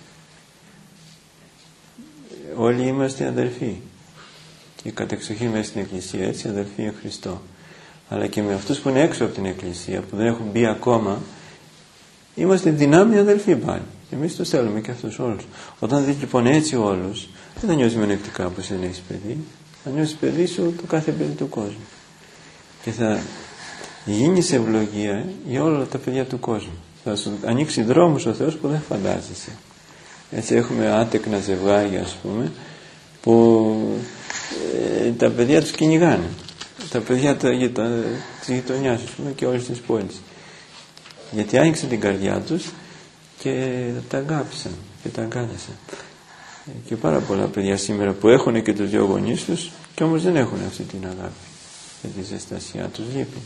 Όλοι είμαστε αδερφοί. Και κατεξοχήν μέσα στην Εκκλησία, έτσι, αδερφοί εν Χριστώ. Αλλά και με αυτούς που είναι έξω από την Εκκλησία, που δεν έχουν μπει ακόμα, είμαστε δυνάμει αδερφοί πάλι. Εμείς τους θέλουμε και αυτούς όλους. Όταν δεις λοιπόν έτσι όλους, δεν θα νιώσεις μενεκτικά όπως δεν έχεις παιδί. Θα νιώσεις παιδί σου το κάθε παιδί του κόσμου. Και θα γίνει σε ευλογία για όλα τα παιδιά του κόσμου. Θα σου ανοίξει δρόμους ο Θεός που δεν φαντάζεσαι. Έτσι έχουμε άτεκνα ζευγάρια, ας πούμε, που ε, τα παιδιά τους κυνηγάνε. Τα παιδιά τα, τα, της γειτονιάς, ας πούμε, και όλες τις πόλεις. Γιατί άνοιξε την καρδιά τους και τα αγάπησαν και τα αγκάλιασαν. Και πάρα πολλά παιδιά σήμερα που έχουν και τους δύο γονείς τους και όμως δεν έχουν αυτή την αγάπη και τη ζεστασιά τους λείπει.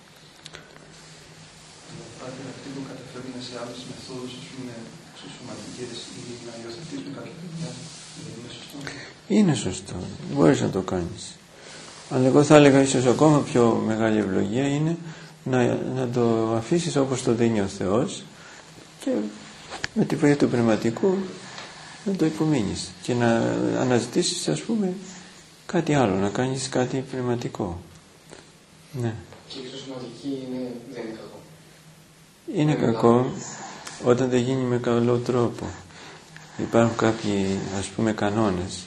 Πάτε αυτοί που καταφέρουν σε άλλες μεθόδους, ας πούμε, εξωσωματικές ή να υιοθετήσουν κάποια παιδιά, δεν είναι σωστό? Είναι σωστό, μπορείς να το κάνεις. Αλλά εγώ θα έλεγα ίσως ακόμα πιο μεγάλη ευλογία είναι να, να το αφήσεις όπως το δίνει ο Θεός και με τη βοήθεια του πνευματικού να το υπομείνεις και να αναζητήσεις, ας πούμε, κάτι άλλο, να κάνεις κάτι πνευματικό. Ναι. Και η εξωσωματική είναι, δεν είναι κακό? Είναι δεν κακό είναι όταν δεν γίνει με καλό τρόπο. Υπάρχουν κάποιοι, ας πούμε, κανόνες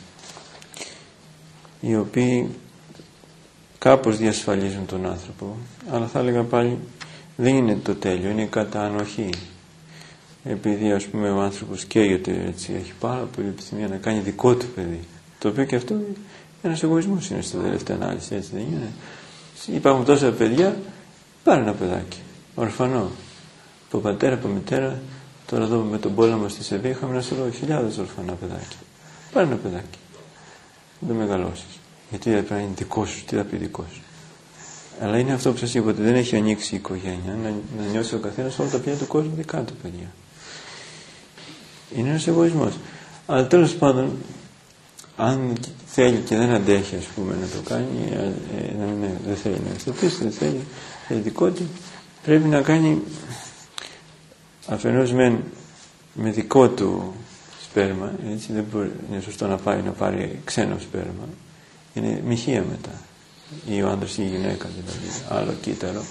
οι οποίοι κάπως διασφαλίζουν τον άνθρωπο, αλλά θα έλεγα πάλι δεν είναι το τέλειο, είναι η κατανοχή. Επειδή ας πούμε ο άνθρωπος καίγεται έτσι, έχει πάρα πολύ επιθυμία να κάνει δικό του παιδί, το οποίο και αυτό ένας εγωισμός είναι στην τελευταία ανάλυση, έτσι δεν είναι? Υπάρχουν τόσα παιδιά, πάρε ένα παιδάκι ορφανό, από πατέρα, από μητέρα. Τώρα εδώ με τον πόλεμο στη Σερβία είχαμε ένα σωρό χιλιάδες ορφανά παιδάκια. Πάρε ένα παιδάκι, δεν το μεγαλώσεις, γιατί δεν πρέπει να είναι δικό σου, τι θα πει δικό σου? Αλλά είναι αυτό που σας είπα, ότι δεν έχει ανοίξει η οικογένεια, να, να νιώσει ο καθένας όλα τα παιδιά του κόσμου δικά του παιδιά. Είναι ένας εγωισμός. Αλλά τέλος πάντων, αν θέλει και δεν αντέχει, ας πούμε, να το κάνει, ε, να, ναι, δεν θέλει να εξαρτήσει, δεν θέλει, θέλει δικό του, πρέπει να κάνει αφενός με, με δικό του σπέρμα, έτσι, δεν μπορεί, είναι σωστό να πάει να πάρει ξένο σπέρμα, είναι μοιχεία μετά, ή ο άντρας ή η γυναίκα δηλαδή, άλλο κύτταρο.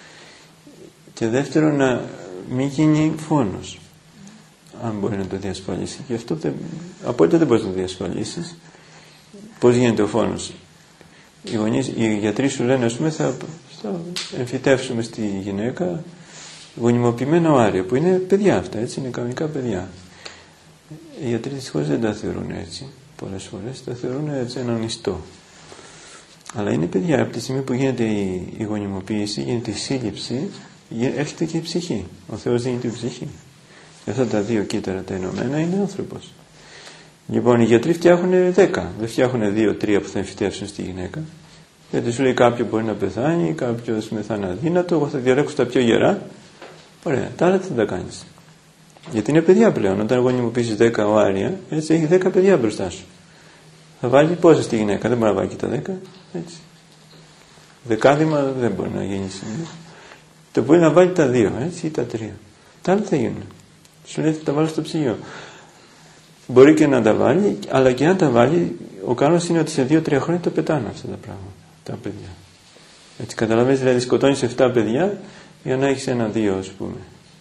Και δεύτερον, να μην γίνει φόνος, αν μπορεί να το διασφαλίσει. Και αυτό δεν, απόλυτα δεν μπορείς να το διασφαλίσεις. Πώς γίνεται ο φόνος? Οι γονείς, οι γιατροί σου λένε, ας πούμε, θα, θα εμφυτεύσουμε στη γυναίκα γονιμοποιημένο οάριο, που είναι παιδιά αυτά, έτσι, είναι κανονικά παιδιά. Οι γιατροί δυστυχώς δεν τα θεωρούν έτσι, πολλές φορές τα θεωρούν έτσι έναν ιστό. Αλλά είναι παιδιά, από τη στιγμή που γίνεται η, η γονιμοποίηση, γίνεται η σύλληψη, έρχεται και η ψυχή. Ο Θεός δίνει την ψυχή. Και αυτά τα δύο κύτταρα τα ενωμένα είναι άνθρωπος. Λοιπόν, οι γιατροί φτιάχνουν δέκα, δεν φτιάχνουν δύο-τρία που θα εμφυτεύσουν στη γυναίκα. Γιατί σου λέει κάποιο μπορεί να πεθάνει, κάποιο θα είναι αδύνατο, εγώ θα διαλέξω τα πιο γερά. Ωραία, τα άλλα τι θα τα κάνεις? Γιατί είναι παιδιά πλέον. Όταν γονιμοποιήσεις δέκα οάρια, έτσι έχει δέκα παιδιά μπροστά σου. Θα βάλει πόσα στη γυναίκα? Δεν μπορεί να βάλει και τα δέκα. Έτσι. Δεκάδημα δεν μπορεί να γίνει σήμερα. Το μπορεί να βάλει τα δύο, έτσι, ή τα τρία. Τα άλλα θα γίνουν. Σου λέει θα τα βάλει στο ψυγείο. Μπορεί και να τα βάλει, αλλά και αν τα βάλει, ο κανόνας είναι ότι σε δύο-τρία χρόνια τα πετάνε αυτά τα πράγματα, τα παιδιά. Έτσι, καταλαβαίνεις, δηλαδή σκοτώνεις εφτά παιδιά για να έχεις ένα-δύο, ας πούμε.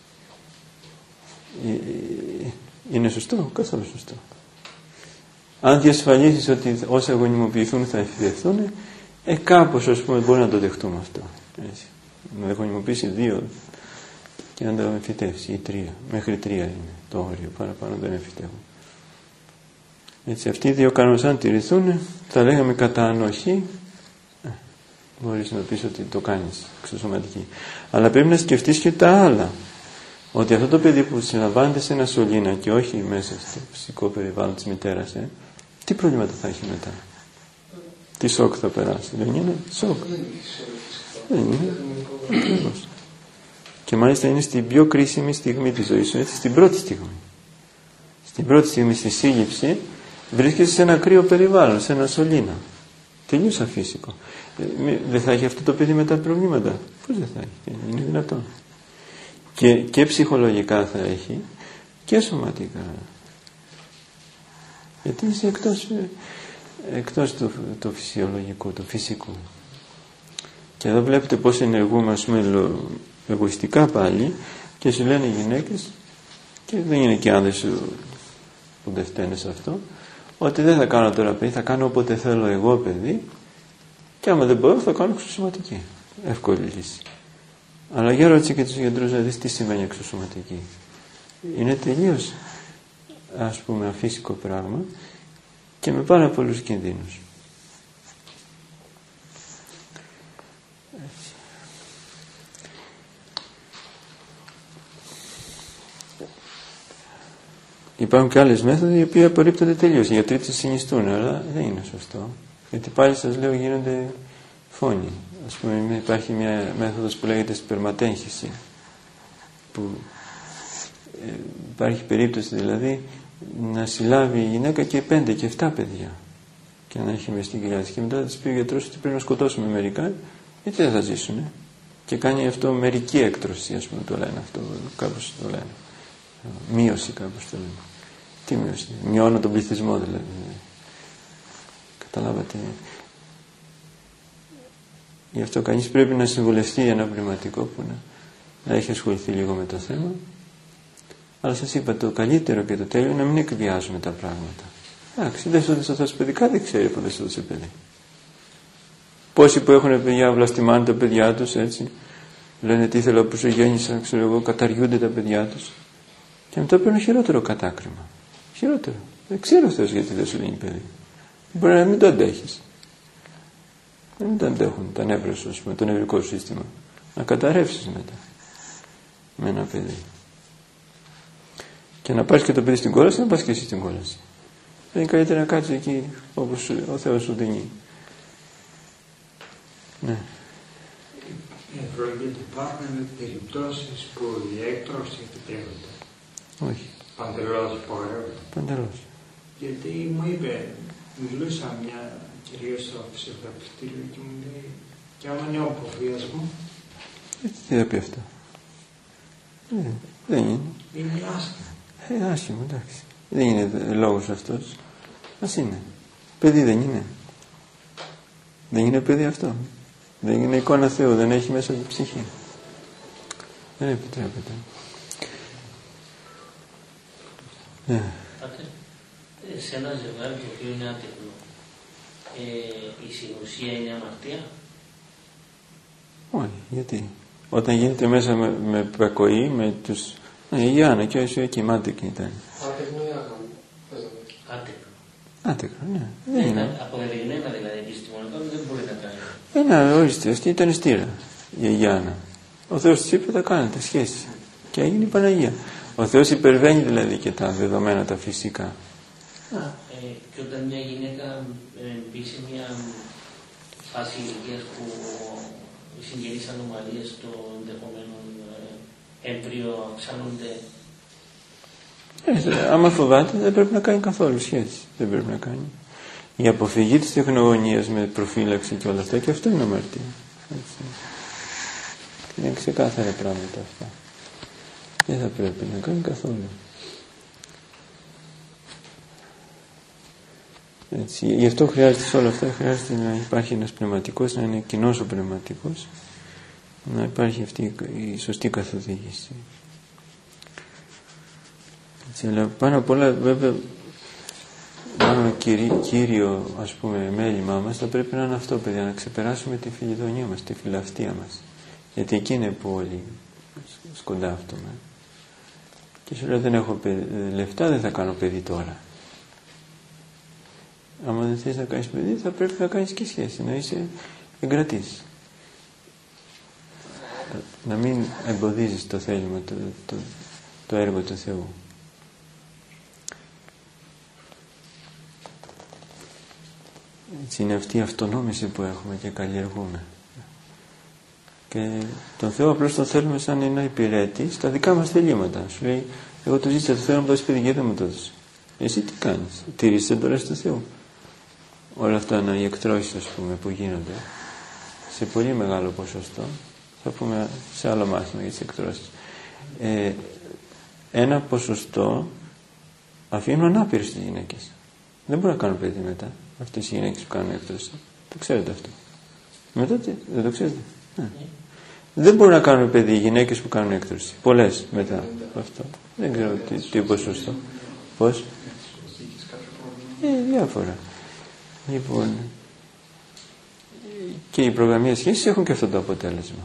Είναι σωστό? Καθόλου σωστό. Αν διασφαλίσεις ότι όσα γονιμοποιηθούν θα εμφυτευτούν, ε, κάπως, ας πούμε, μπορεί να το δεχτούμε αυτό. Έτσι. Να γονιμοποιήσει δύο και να το εμφυτεύσει, ή τρία. Μέχρι τρία είναι το όριο, παραπάνω δεν εμφυτεύουν. Έτσι, αυτοί οι δύο κανόνες αν τηρηθούν, θα λέγαμε κατά ανοχή, ε, μπορείς να πεις ότι το κάνεις εξωσωματική. Αλλά πρέπει να σκεφτείς και τα άλλα. Ότι αυτό το παιδί που συλλαμβάνεται σε ένα σωλήνα και όχι μέσα στο φυσικό περιβάλλον της μητέρας, ε, τι προβλήματα θα έχει μετά? Τι σοκ θα περάσει? Δεν είναι σοκ? Δεν είναι. Ακριβώς. Και μάλιστα είναι στην πιο κρίσιμη στιγμή της ζωής σου, έτσι, στην πρώτη στιγμή. Στην πρώτη στιγμή, στη σύλληψη, βρίσκεσαι σε ένα κρύο περιβάλλον, σε ένα σωλήνα. Τελείως αφύσικο. Ε, δεν θα έχει αυτό το παιδί μετά προβλήματα? Πώς δεν θα έχει? Είναι δυνατόν? Και, και ψυχολογικά θα έχει και σωματικά. Γιατί είσαι εκτός, εκτός του, του φυσιολογικού, του φυσικού. Και εδώ βλέπετε πώς ενεργούμε, ας πούμε, εγωιστικά πάλι, και σου λένε οι γυναίκες, και δεν είναι και άνδρες που δεν φταίνε σε αυτό, ότι δεν θα κάνω τώρα παιδί, θα κάνω όποτε θέλω εγώ παιδί, και άμα δεν μπορώ θα κάνω εξωσωματική. Εύκολη λύση. Αλλά για ρώτησε και τους γιατρούς να δεις τι σημαίνει εξωσωματική. Είναι τελείως, ας πούμε, αφύσικο πράγμα και με πάρα πολλούς κινδύνους. Έτσι. Υπάρχουν και άλλες μέθοδοι οι οποίοι απορρίπτονται τελείως. Οι γιατροί τις συνιστούν, αλλά δεν είναι σωστό. Γιατί πάλι σας λέω γίνονται φόνοι. Ας πούμε, υπάρχει μια μέθοδος που λέγεται σπερματέγχυση, που ε, υπάρχει περίπτωση δηλαδή να συλλάβει η γυναίκα και πέντε και εφτά παιδιά και να έχει μες στην κοιλιά της, και μετά θα της πει ο γιατρός ότι πρέπει να σκοτώσουμε μερικά γιατί δεν θα ζήσουν, ε? Και κάνει αυτό μερική έκτρωση, ας πούμε, το λένε αυτό, κάπως το λένε, μείωση κάπως το λένε. Τι μείωση? Μειώνω τον πληθυσμό δηλαδή. Καταλάβατε? Γι' αυτό κανείς πρέπει να συμβουλευτεί ένα πνευματικό που να, να έχει ασχοληθεί λίγο με το θέμα. Αλλά σας είπα, το καλύτερο και το τέλειο είναι να μην εκβιάζουμε τα πράγματα. Εντάξει, δεν σου έδωσε παιδικά, δεν ξέρει που δεν σου έδωσε παιδί. Πόσοι που έχουν παιδιά βλαστημάνε τα παιδιά τους, έτσι, λένε τι ήθελα που σου γέννησα, ξέρω εγώ, καταργούνται τα παιδιά τους και μετά παίρνουν χειρότερο κατάκριμα. Χειρότερο. Δεν ξέρω Θεός γιατί δεν σου δίνει παιδί. Μπορεί να μην το αντέχεις. Να μην το αντέχουν τα νεύρα σου, πούμε, το νευρικό σύστημα. Να καταρρεύσεις μετά με ένα παιδί. Και να πάρεις και το παιδί στην κόλαση, να πας και εσύ στην κόλαση. Δεν είναι καλύτερα να κάτσεις εκεί όπως ο Θεός σου δίνει. Ναι. Ευλογείται, υπάρχουν περιπτώσεις που η έκτρωση επιτρέπεται. Όχι. Παντελώς υπογρέπεται. Παντελώς. Γιατί μου είπε, μιλούσα μια κυρία στο ψυχοθεραπευτήριο και μου λέει, και άμα είναι ο αποφύγας μου. Τι θα πει αυτό. Ε, δεν είναι. Είναι άσχημο. Ε, άσχημο, εντάξει. Δεν είναι λόγος αυτός. Ας είναι. Παιδί δεν είναι. Δεν είναι παιδί αυτό. Δεν είναι εικόνα Θεού, δεν έχει μέσα την ψυχή. Δεν επιτρέπεται. Ναι. Πάτε, σε ένα ζευγάρι το οποίο είναι άτεχνο, ε, η συνουσία είναι αμαρτία? Όχι, γιατί. Όταν γίνεται μέσα με, με πεκοή, με τους... Ναι, η Γιάννα και όσο εκεί, μάτικη ήταν. Άτεχνο ή άγαμο? Άτεχνο. Άτεχνο, ναι. Δεν είναι. Αποδεδειγμένα δηλαδή επιστημονικά δεν μπορεί να κάνει. Ένα, ορίστε, αυτή ήταν στήρα η Γιάννα. Ο Θεός της είπε θα κάνετε σχέση. Και έγινε η Παναγία. Ο Θεός υπερβαίνει δηλαδή και τα δεδομένα τα φυσικά. Ε, και όταν μια γυναίκα ε, μπει σε μια φάση ηλικίας που οι συγγενείς ανομαλίες το ενδεχομένο ε, έμβριο αυξάνονται. Ε, άμα φοβάται δεν πρέπει να κάνει καθόλου σχέση. Δεν πρέπει να κάνει. Η αποφυγή της τεχνογωνίας με προφύλαξη και όλα αυτά, και αυτό είναι αμαρτία. Έτσι. Είναι ξεκάθαρα πράγματα αυτά. Δεν θα πρέπει να κάνει καθόλου. Έτσι. Γι' αυτό χρειάζεται σε όλα αυτά, χρειάζεται να υπάρχει ένας πνευματικός, να είναι κοινός ο πνευματικός, να υπάρχει αυτή η σωστή καθοδήγηση. Έτσι, αλλά πάνω απ' όλα βέβαια μόνο κύριο, κύριο ας πούμε μέλημά μας θα πρέπει να είναι αυτό, παιδιά, να ξεπεράσουμε τη φιλιδονία μας, τη φιλαυτία μας, γιατί εκεί είναι που όλοι σκοντάφτουμε και σου λέω δεν έχω παιδί, λεφτά, δεν θα κάνω παιδί τώρα. Άμα δεν θες να κάνεις παιδί θα πρέπει να κάνεις και σχέση, να είσαι εγκρατής, να μην εμποδίζεις το θέλημα, το, το, το έργο του Θεού. Έτσι είναι αυτή η αυτονόμηση που έχουμε και καλλιεργούμε. Και τον Θεό απλώς τον θέλουμε σαν ένα υπηρέτη στα δικά μας θελήματα. Σου λέει, εγώ το ζήτησα, το θέλω να μου δώσει παιδί και δεν μου το έδωσε. Εσύ τι κάνεις, τηρείς τις εντολές του Θεού. Όλα αυτά είναι οι εκτρώσεις, ας πούμε, που γίνονται σε πολύ μεγάλο ποσοστό. Θα πούμε σε άλλο μάθημα για τις εκτρώσεις. Ε, ένα ποσοστό αφήνουν ανάπηρες τις γυναίκες. Δεν μπορούν να κάνουν παιδί μετά. Αυτές οι γυναίκες που κάνουν έκτρωση. Το ξέρετε αυτό. Μετά τι, δεν το ξέρετε. Ναι. Δεν μπορούν να κάνουν παιδί οι γυναίκες που κάνουν έκτρωση. Πολλές μετά αυτό. Δεν ξέρω τι, τι ποσοστό. Πώς. Ε, διάφορα. Λοιπόν, και οι προγραμμίες σχέσεις έχουν και αυτό το αποτέλεσμα.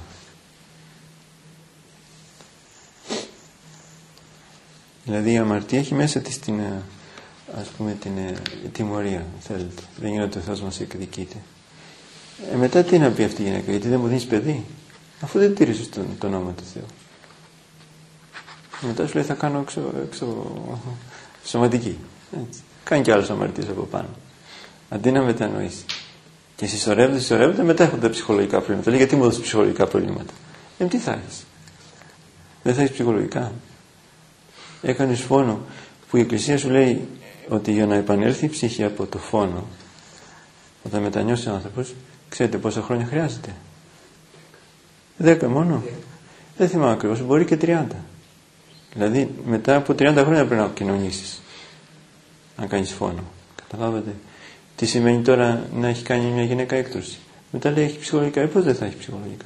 Δηλαδή η αμαρτία έχει μέσα της την, ας πούμε, την τιμωρία, θέλετε. Δεν είναι ότι ο Θεός μας εκδικείται. Ε, μετά τι να πει αυτή η γυναίκα, γιατί δεν μου δίνεις παιδί, αφού δεν τήρησες τον, τον νόμο του Θεού. Μετά σου λέει θα κάνω εξω, εξω, σωματική. Έτσι. Κάνει κι άλλες αμαρτίες από πάνω. Αντί να μετανοήσει. Και συσσωρεύεται, συσσωρεύεται, μετά έχουν τα ψυχολογικά προβλήματα. Λέει, γιατί μου έδωσες ψυχολογικά προβλήματα. Ε, τι θα έχεις. Δεν θα έχεις ψυχολογικά. Έκανες φόνο που η Εκκλησία σου λέει ότι για να επανέλθει η ψυχή από το φόνο, όταν μετανιώσει ο άνθρωπος, ξέρετε πόσα χρόνια χρειάζεται. Δέκα μόνο. Yeah. Δεν θυμάμαι ακριβώς, μπορεί και τριάντα. Δηλαδή μετά από τριάντα χρόνια πρέπει να κοινωνήσεις. Αν κάνεις φόνο. Καταλάβατε. Τι σημαίνει τώρα να έχει κάνει μια γυναίκα έκτρωση. Μετά λέει έχει ψυχολογικά. Ε, πώς δεν θα έχει ψυχολογικά.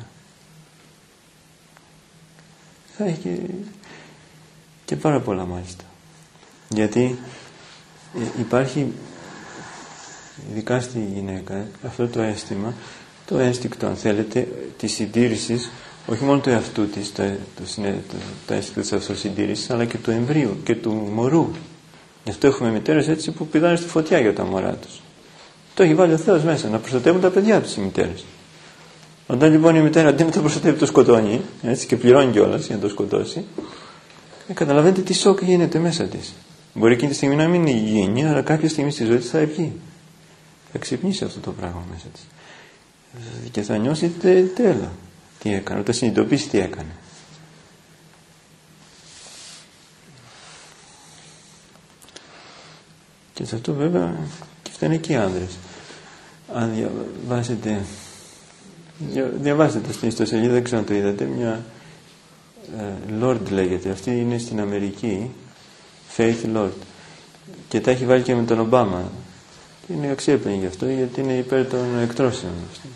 Θα έχει και, και πάρα πολλά μάλιστα. Γιατί ε, υπάρχει ειδικά στη γυναίκα αυτό το αίσθημα, το ένστικτο αν θέλετε, της συντήρησης όχι μόνο του εαυτού της, το, το, το, το, το αίσθημα της αυτοσυντήρησης, αλλά και του εμβρίου και του μωρού. Γι' αυτό έχουμε μητέρες έτσι που πηδάνε στη φωτιά για τα μωρά τους. Το έχει βάλει ο Θεός μέσα, να προστατεύουν τα παιδιά τους οι μητέρες. Όταν λοιπόν η μητέρα αντί να το προστατεύει, το σκοτώνει, έτσι, και πληρώνει κιόλας για να το σκοτώσει, ε, καταλαβαίνετε τι σοκ γίνεται μέσα της. Μπορεί εκείνη τη στιγμή να μην είναι υγιεινή, αλλά κάποια στιγμή στη ζωή της θα βγει. Θα ξυπνήσει αυτό το πράγμα μέσα της. Και θα νιώσει τε, τέλα τι έκανε, όταν συνειδητοποιήσει τι έκανε. Και σε αυτό βέβαια και φταίνε και οι άνδρες. Αν διαβάσετε, διαβάσετε στην ιστοσελίδα, δεν ξέρω αν το είδατε, μια ε, Lord λέγεται, αυτή είναι στην Αμερική, Faith Lord, και τα έχει βάλει και με τον Ομπάμα. Είναι αξιέπαινη γι' αυτό, γιατί είναι υπέρ των εκτρώσεων.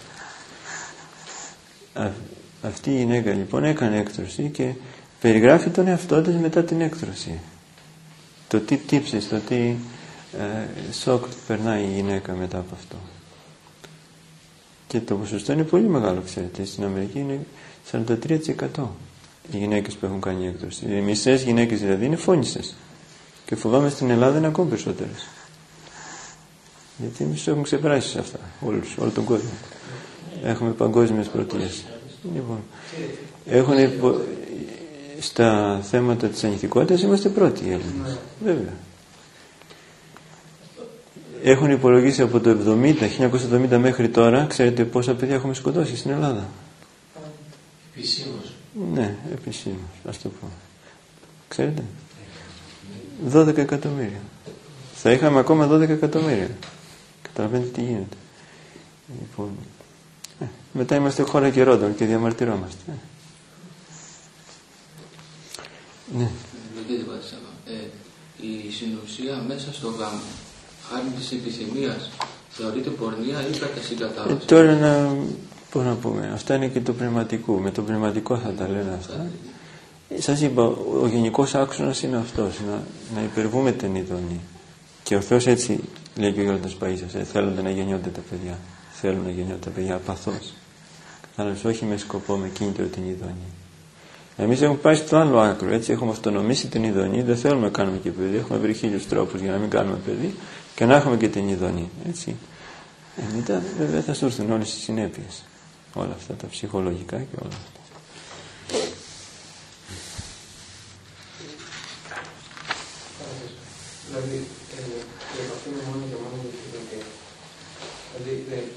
Α, αυτή η γυναίκα λοιπόν έκανε έκτρωση και περιγράφει τον εαυτό της μετά την έκτρωση. Το τι τύψεις, το τι ε, σοκ περνάει η γυναίκα μετά από αυτό. Και το ποσοστό είναι πολύ μεγάλο, ξέρετε. Στην Αμερική είναι σαράντα τρία τοις εκατό οι γυναίκες που έχουν κάνει έκτρωση. Οι μισές γυναίκες δηλαδή είναι φώνησες. Και φοβάμαι στην Ελλάδα είναι ακόμη περισσότερες. Γιατί εμείς έχουν ξεπεράσει σε αυτά, όλους, όλο τον κόσμο. Έχουμε παγκόσμιες πρωτείες. Λοιπόν, έχουν υπο... στα θέματα της ανηθικότητας είμαστε πρώτοι οι Έλληνες. Βέβαια. Έχουν υπολογίσει από το εβδομήντα, χίλια εννιακόσια εβδομήντα μέχρι τώρα, ξέρετε πόσα παιδιά έχουμε σκοτώσει στην Ελλάδα. Επισήμως. Ναι, επισήμως, ας το πω. Ξέρετε. δώδεκα εκατομμύρια. Θα είχαμε ακόμα δώδεκα εκατομμύρια. Καταλαβαίνετε τι γίνεται. Λοιπόν, ε, μετά είμαστε χώρα καιρόντων και διαμαρτυρόμαστε. Ε. Ναι. Ε, η συνουσία μέσα στο γάμο, χάρη της επιθυμίας, θεωρείται πορνεία ή κατά συγκατάβαση? Ε, τώρα να, πώς να πούμε, αυτά είναι και το πνευματικό. Με το πνευματικό θα τα λένε αυτά. Ε, σας είπα, ο, ο γενικός άξονας είναι αυτός, να, να υπερβούμε την ειδονή. Και ο Θεός έτσι λέει και ο Γιώργος Παΐσιος, ε, θέλουν να γεννιόνται τα παιδιά. Θέλουν να γεννιόνται τα παιδιά απαθώς. Κατάλαβες, όχι με σκοπό, με κίνητρο την ειδονή. Εμείς έχουμε πάει στο άλλο άκρο, έτσι, έχουμε αυτονομήσει την ειδονή, δεν θέλουμε να κάνουμε και παιδί, έχουμε βρει χίλιους τρόπους για να μην κάνουμε παιδί και να έχουμε και την ειδονή, έτσι. Ε, μετά βέβαια θα σου έρθουν όλες οι συνέπειες, όλα αυτά τα ψυχολογικά και όλα αυτά. Δηλαδή, η επαφή είναι μόνο και μόνο για την παιδεία. Δηλαδή,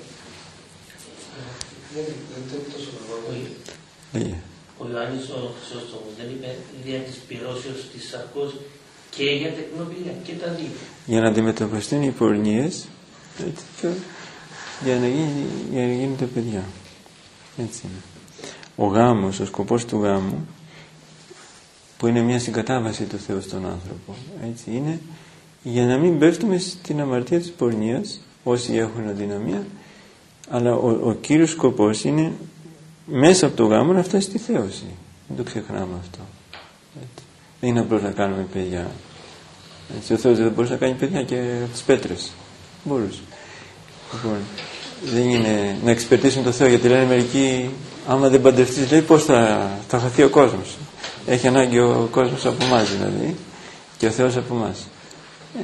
δεν είναι τόσο προβάλλον. Ο Ιωάννης ο Χρυσόστομος δεν είπε δια της πυρώσεως της σαρκός και για τεκνοποιία και τα δύο. Για να αντιμετωπιστούν οι πορνείες, έτσι, και για να, γίνει, για να γίνονται παιδιά. Έτσι είναι. Ο γάμος, ο σκοπός του γάμου, που είναι μια συγκατάβαση του Θεού στον άνθρωπο, έτσι, είναι για να μην πέφτουμε στην αμαρτία της πορνείας, όσοι έχουν αδυναμία, αλλά ο, ο κύριος σκοπός είναι μέσα από το γάμο να φτάσει στη θέωση. Δεν το ξεχνάμε αυτό. Έτσι. Δεν είναι απλώς να κάνουμε παιδιά. Έτσι, ο Θεός δεν μπορούσε να κάνει παιδιά και από τις πέτρες. Μπορούσε. Λοιπόν, δεν είναι να εξυπηρετήσουν το Θεό, γιατί λένε μερικοί, άμα δεν παντρευτείς, λέει, πώς θα, θα χαθεί ο κόσμος. Έχει ανάγκη ο κόσμος από εμάς δηλαδή και ο Θεός από εμάς. Ε,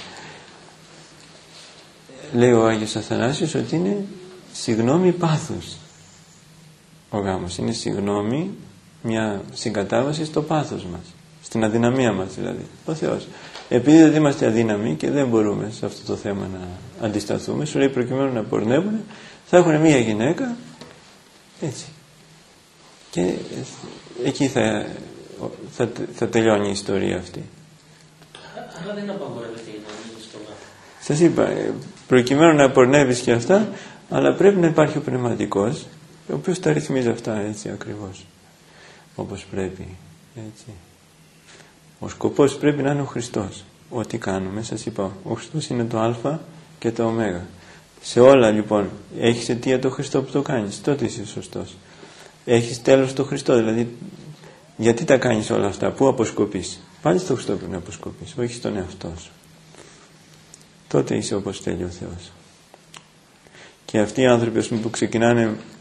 λέει ο Άγιος Αθανάσιος ότι είναι συγγνώμη πάθους. Ο γάμος είναι συγγνώμη, μια συγκατάβαση στο πάθος μας, στην αδυναμία μας δηλαδή, ο Θεός. Επειδή δεν είμαστε αδύναμοι και δεν μπορούμε σε αυτό το θέμα να αντισταθούμε, σου λέει προκειμένου να πορνεύουν, θα έχουν μια γυναίκα, έτσι. Και εκεί θα, θα, θα τελειώνει η ιστορία αυτή. Άρα δεν απαγορεύεται η ειδονή στο γάμο. Σας είπα, προκειμένου να πορνεύεις και αυτά, αλλά πρέπει να υπάρχει ο πνευματικός, ο οποίος τα ρυθμίζει αυτά έτσι ακριβώς, όπως πρέπει, έτσι. Ο σκοπός πρέπει να είναι ο Χριστός. Ό,τι κάνουμε, σας είπα, ο Χριστός είναι το Α και το Ω. Σε όλα λοιπόν, έχεις αιτία το Χριστό που το κάνεις, τότε είσαι σωστός. Έχεις τέλος το Χριστό, δηλαδή γιατί τα κάνεις όλα αυτά, πού αποσκοπείς? Πάλι στο Χριστό πρέπει να αποσκοπείς, όχι στον εαυτό σου. Τότε είσαι όπως θέλει ο Θεός. Και αυτοί οι άνθρωποι που ξεκινάνε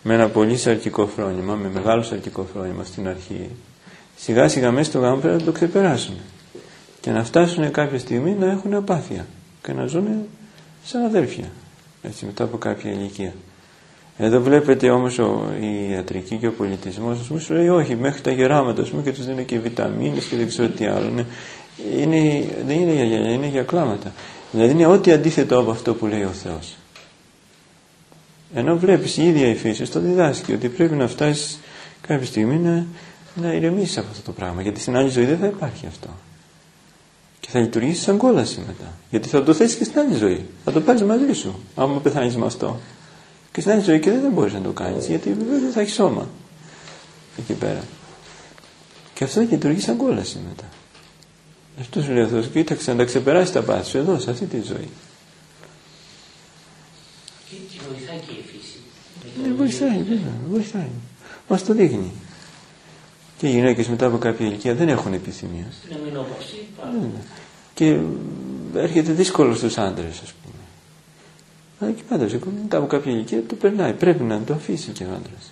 με ένα πολύ σαρκικό φρόνημα, με μεγάλο σαρκικό φρόνημα στην αρχή, σιγά σιγά μέσα στο γάμο πρέπει να το ξεπεράσουν και να φτάσουν κάποια στιγμή να έχουν απάθεια και να ζουν σαν αδέρφια, έτσι, μετά από κάποια ηλικία. Εδώ βλέπετε όμως ο, η ιατρική και ο πολιτισμός, ας πούμε, σου λέει όχι, μέχρι τα γεράματα, ας πούμε, και τους δίνουν και βιταμίνες και δεν ξέρω τι άλλο. Είναι, είναι, δεν είναι για γυαλιά, είναι για κλάματα. Δηλαδή είναι ό,τι αντίθετο από αυτό που λέει ο Θεός. Ενώ βλέπεις η ίδια η φύση το διδάσκει ότι πρέπει να φτάσεις κάποια στιγμή να, να ηρεμήσεις από αυτό το πράγμα, γιατί στην άλλη ζωή δεν θα υπάρχει αυτό. Και θα λειτουργήσει σαν κόλαση μετά. Γιατί θα το θέσεις και στην άλλη ζωή. Θα το πάρεις μαζί σου, άμα πεθάνεις με αυτό. Και στην άλλη ζωή και δεν μπορείς να το κάνεις, γιατί δεν θα έχει σώμα εκεί πέρα. Και αυτό θα λειτουργεί σαν κόλαση μετά. Αυτό σου λέει ο Θεός, κοίταξε να τα ξεπεράσει τα πάθη σου εδώ, σε αυτή τη ζωή. Και, και βοηθάει και η φύση. Ναι, βοηθάει, βέβαια, βοηθάει. Μας το δείχνει. Και οι γυναίκες μετά από κάποια ηλικία δεν έχουν επιθυμία. Στην αμυνόπαυση υπάρχουν. Και έρχεται δύσκολο στους άντρες, ας πούμε. Αλλά και πάντως, μετά από κάποια ηλικία το περνάει. Πρέπει να το αφήσει και ο άντρας.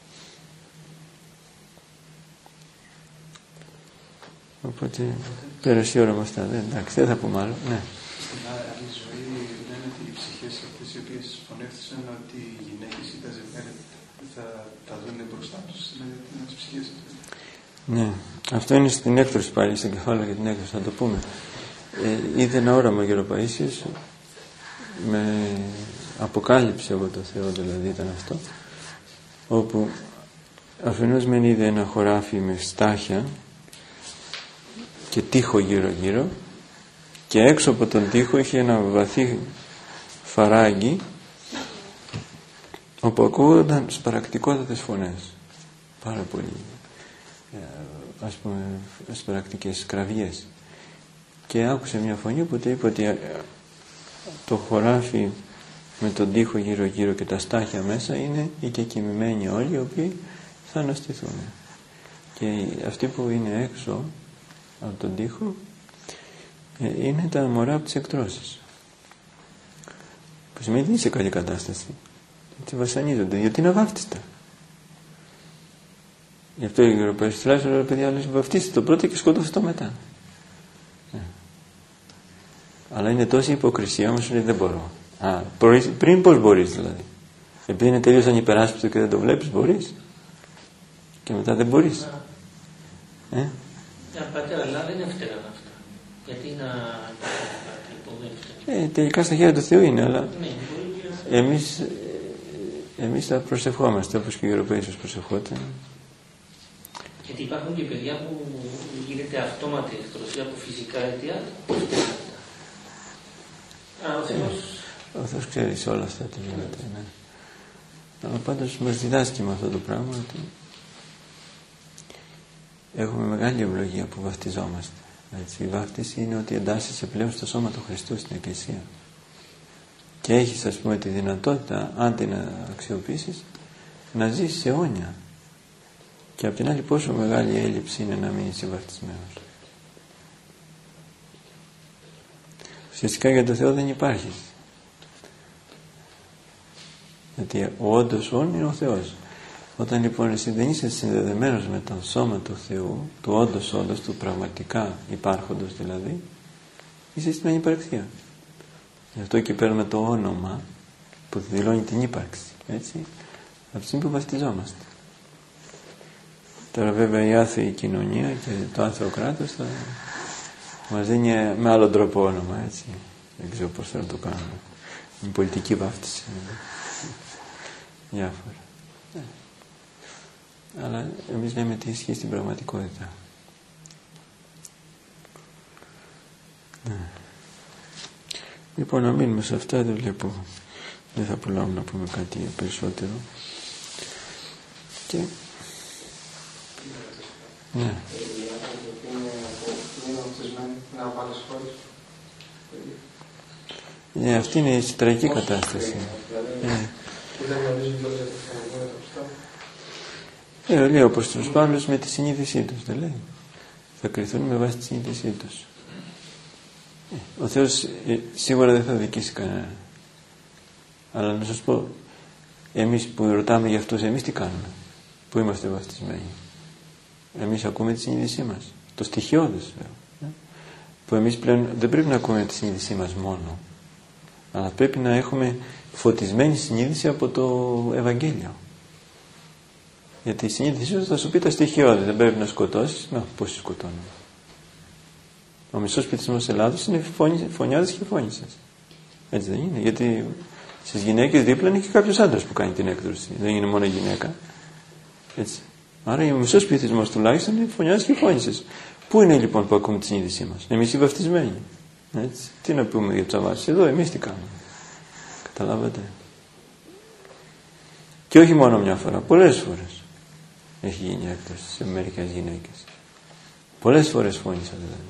Οπότε πέρασε η ώρα μας τα δε, εντάξει, δεν θα πούμε άλλο. Ναι. Στην άλλη ζωή λένε ότι οι ψυχές αυτές οι οποίες φωνεύτησαν ότι οι γυναίκες ή τα ζευγάρια θα τα δουν μπροστά τους, δηλαδή τις ψυχές αυτές. Ναι, αυτό είναι στην έκδοση πάλι, στο κεφάλαιο για την έκδοση, θα το πούμε. Ε, είδε ένα όραμα ο Γεροπαΐσιος, με αποκάλυψε από το Θεό, δηλαδή ήταν αυτό, όπου αφενός μεν είδε ένα χωράφι με στάχια και τοίχο γύρω γύρω και έξω από τον τοίχο είχε ένα βαθύ φαράγγι όπου ακούγονταν σπαρακτικότατες φωνές, πάρα πολύ, ας πούμε, σπαρακτικές κραυγές, και άκουσε μια φωνή που του είπε ότι το χωράφι με τον τοίχο γύρω γύρω και τα στάχια μέσα είναι οι κεκοιμημένοι όλοι οι οποίοι θα αναστηθούν, και αυτοί που είναι έξω από τον τοίχο είναι τα μωρά από τις εκτρώσεις, που σημαίνει δεν είναι σε καλή κατάσταση, έτσι βασανίζονται γιατί είναι αβάφτιστα. Γι' αυτό η Ευρωπαϊκή τουλάχιστον, ρε παιδιά, λέει βαφτίστε το πρώτο και σκοτώστε το μετά. Ε. Αλλά είναι τόση υποκρισία όμως, λέει δεν μπορώ. Α, πριν πώς μπορείς δηλαδή? Επειδή είναι τελείως ανυπεράσπιστο και δεν το βλέπεις, μπορείς, και μετά δεν μπορείς. Ε? Ναι, πατέρα, αλλά δεν είναι φτερά αυτά. Γιατί να ε, τελικά στα χέρια του Θεού είναι, αλλά ναι, εμείς, εμείς θα προσευχόμαστε όπως και οι Ευρωπαίοι προσευχόταν. Γιατί υπάρχουν και παιδιά που γίνεται αυτόματη εκτροσία από φυσικά αιτία. Α, ο Θεός... Ο Θεός ξέρει σε όλα αυτά τι γίνεται. Ναι. Αλλά πάντως μας διδάσκει με αυτό το πράγμα ότι έχουμε μεγάλη ευλογία που βαφτιζόμαστε. Έτσι, η βάφτιση είναι ότι εντάσσεσαι πλέον στο σώμα του Χριστού στην Εκκλησία. Και έχεις, ας πούμε, τη δυνατότητα, αν την αξιοποιήσεις, να ζήσεις αιώνια. Και απ' την άλλη πόσο μεγάλη έλλειψη είναι να μην είσαι βαφτισμένος. Ουσιαστικά για το Θεό δεν υπάρχει. Γιατί ο όντως όν είναι ο Θεός. Όταν λοιπόν εσύ δεν είσαι συνδεδεμένος με το σώμα του Θεού, του όντως όντως, του πραγματικά υπάρχοντος δηλαδή, είσαι στην ανυπαρξία. Γι' αυτό και παίρνουμε το όνομα που δηλώνει την ύπαρξη, έτσι, από τη στιγμή που βαφτιζόμαστε. Τώρα βέβαια η άθεη κοινωνία και το άθεο κράτος θα μας δίνει με άλλο τρόπο όνομα, έτσι. Δεν ξέρω πώς θα το κάνουμε. Με πολιτική βάφτιση. Διάφορα. Ε. Αλλά εμείς λέμε τι ισχύει στην πραγματικότητα. Ναι. Λοιπόν, να μείνουμε σε αυτά, δεν βλέπω. Δεν θα προλάβουμε να πούμε κάτι περισσότερο. Και... ναι. Ναι, αυτή είναι η τραγική κατάσταση. Ναι. Ε, λέει ο Απόστολος Παύλος με τη συνείδησή τους, δεν λέει. Θα κριθούν με βάση τη συνείδησή τους. Ε, ο Θεός ε, σίγουρα δεν θα δικήσει κανένα. Αλλά να σας πω, εμείς που ρωτάμε για αυτούς, εμείς τι κάνουμε, που είμαστε βαφτισμένοι? Εμείς ακούμε τη συνείδησή μας, το στοιχειώδες, που εμείς πλέον δεν πρέπει να ακούμε τη συνείδησή μας μόνο, αλλά πρέπει να έχουμε φωτισμένη συνείδηση από το Ευαγγέλιο. Γιατί η συνείδησή σου θα σου πει τα στοιχειώδη. Δεν πρέπει να σκοτώσεις. Να, πώς σκοτώνουμε? Ο μισός πληθυσμός της Ελλάδος είναι φωνιάδες και φώνισσες. Έτσι δεν είναι? Γιατί στις γυναίκες δίπλα είναι και κάποιος άντρας που κάνει την έκδοση. Δεν είναι μόνο γυναίκα. Έτσι. Άρα ο μισός πληθυσμός τουλάχιστον είναι φωνιάδες και φώνισσες. Πού είναι λοιπόν που ακούμε τη συνείδησή μας? Εμείς οι βαφτισμένοι. Έτσι. Τι να πούμε για τους αβάσεις? Εδώ εμείς τι κάνουμε? Καταλάβατε? Και όχι μόνο μια φορά, πολλές φορές έχει γίνει έκδοση σε μερικές γυναίκες. Πολλές φορές φώνησα δηλαδή.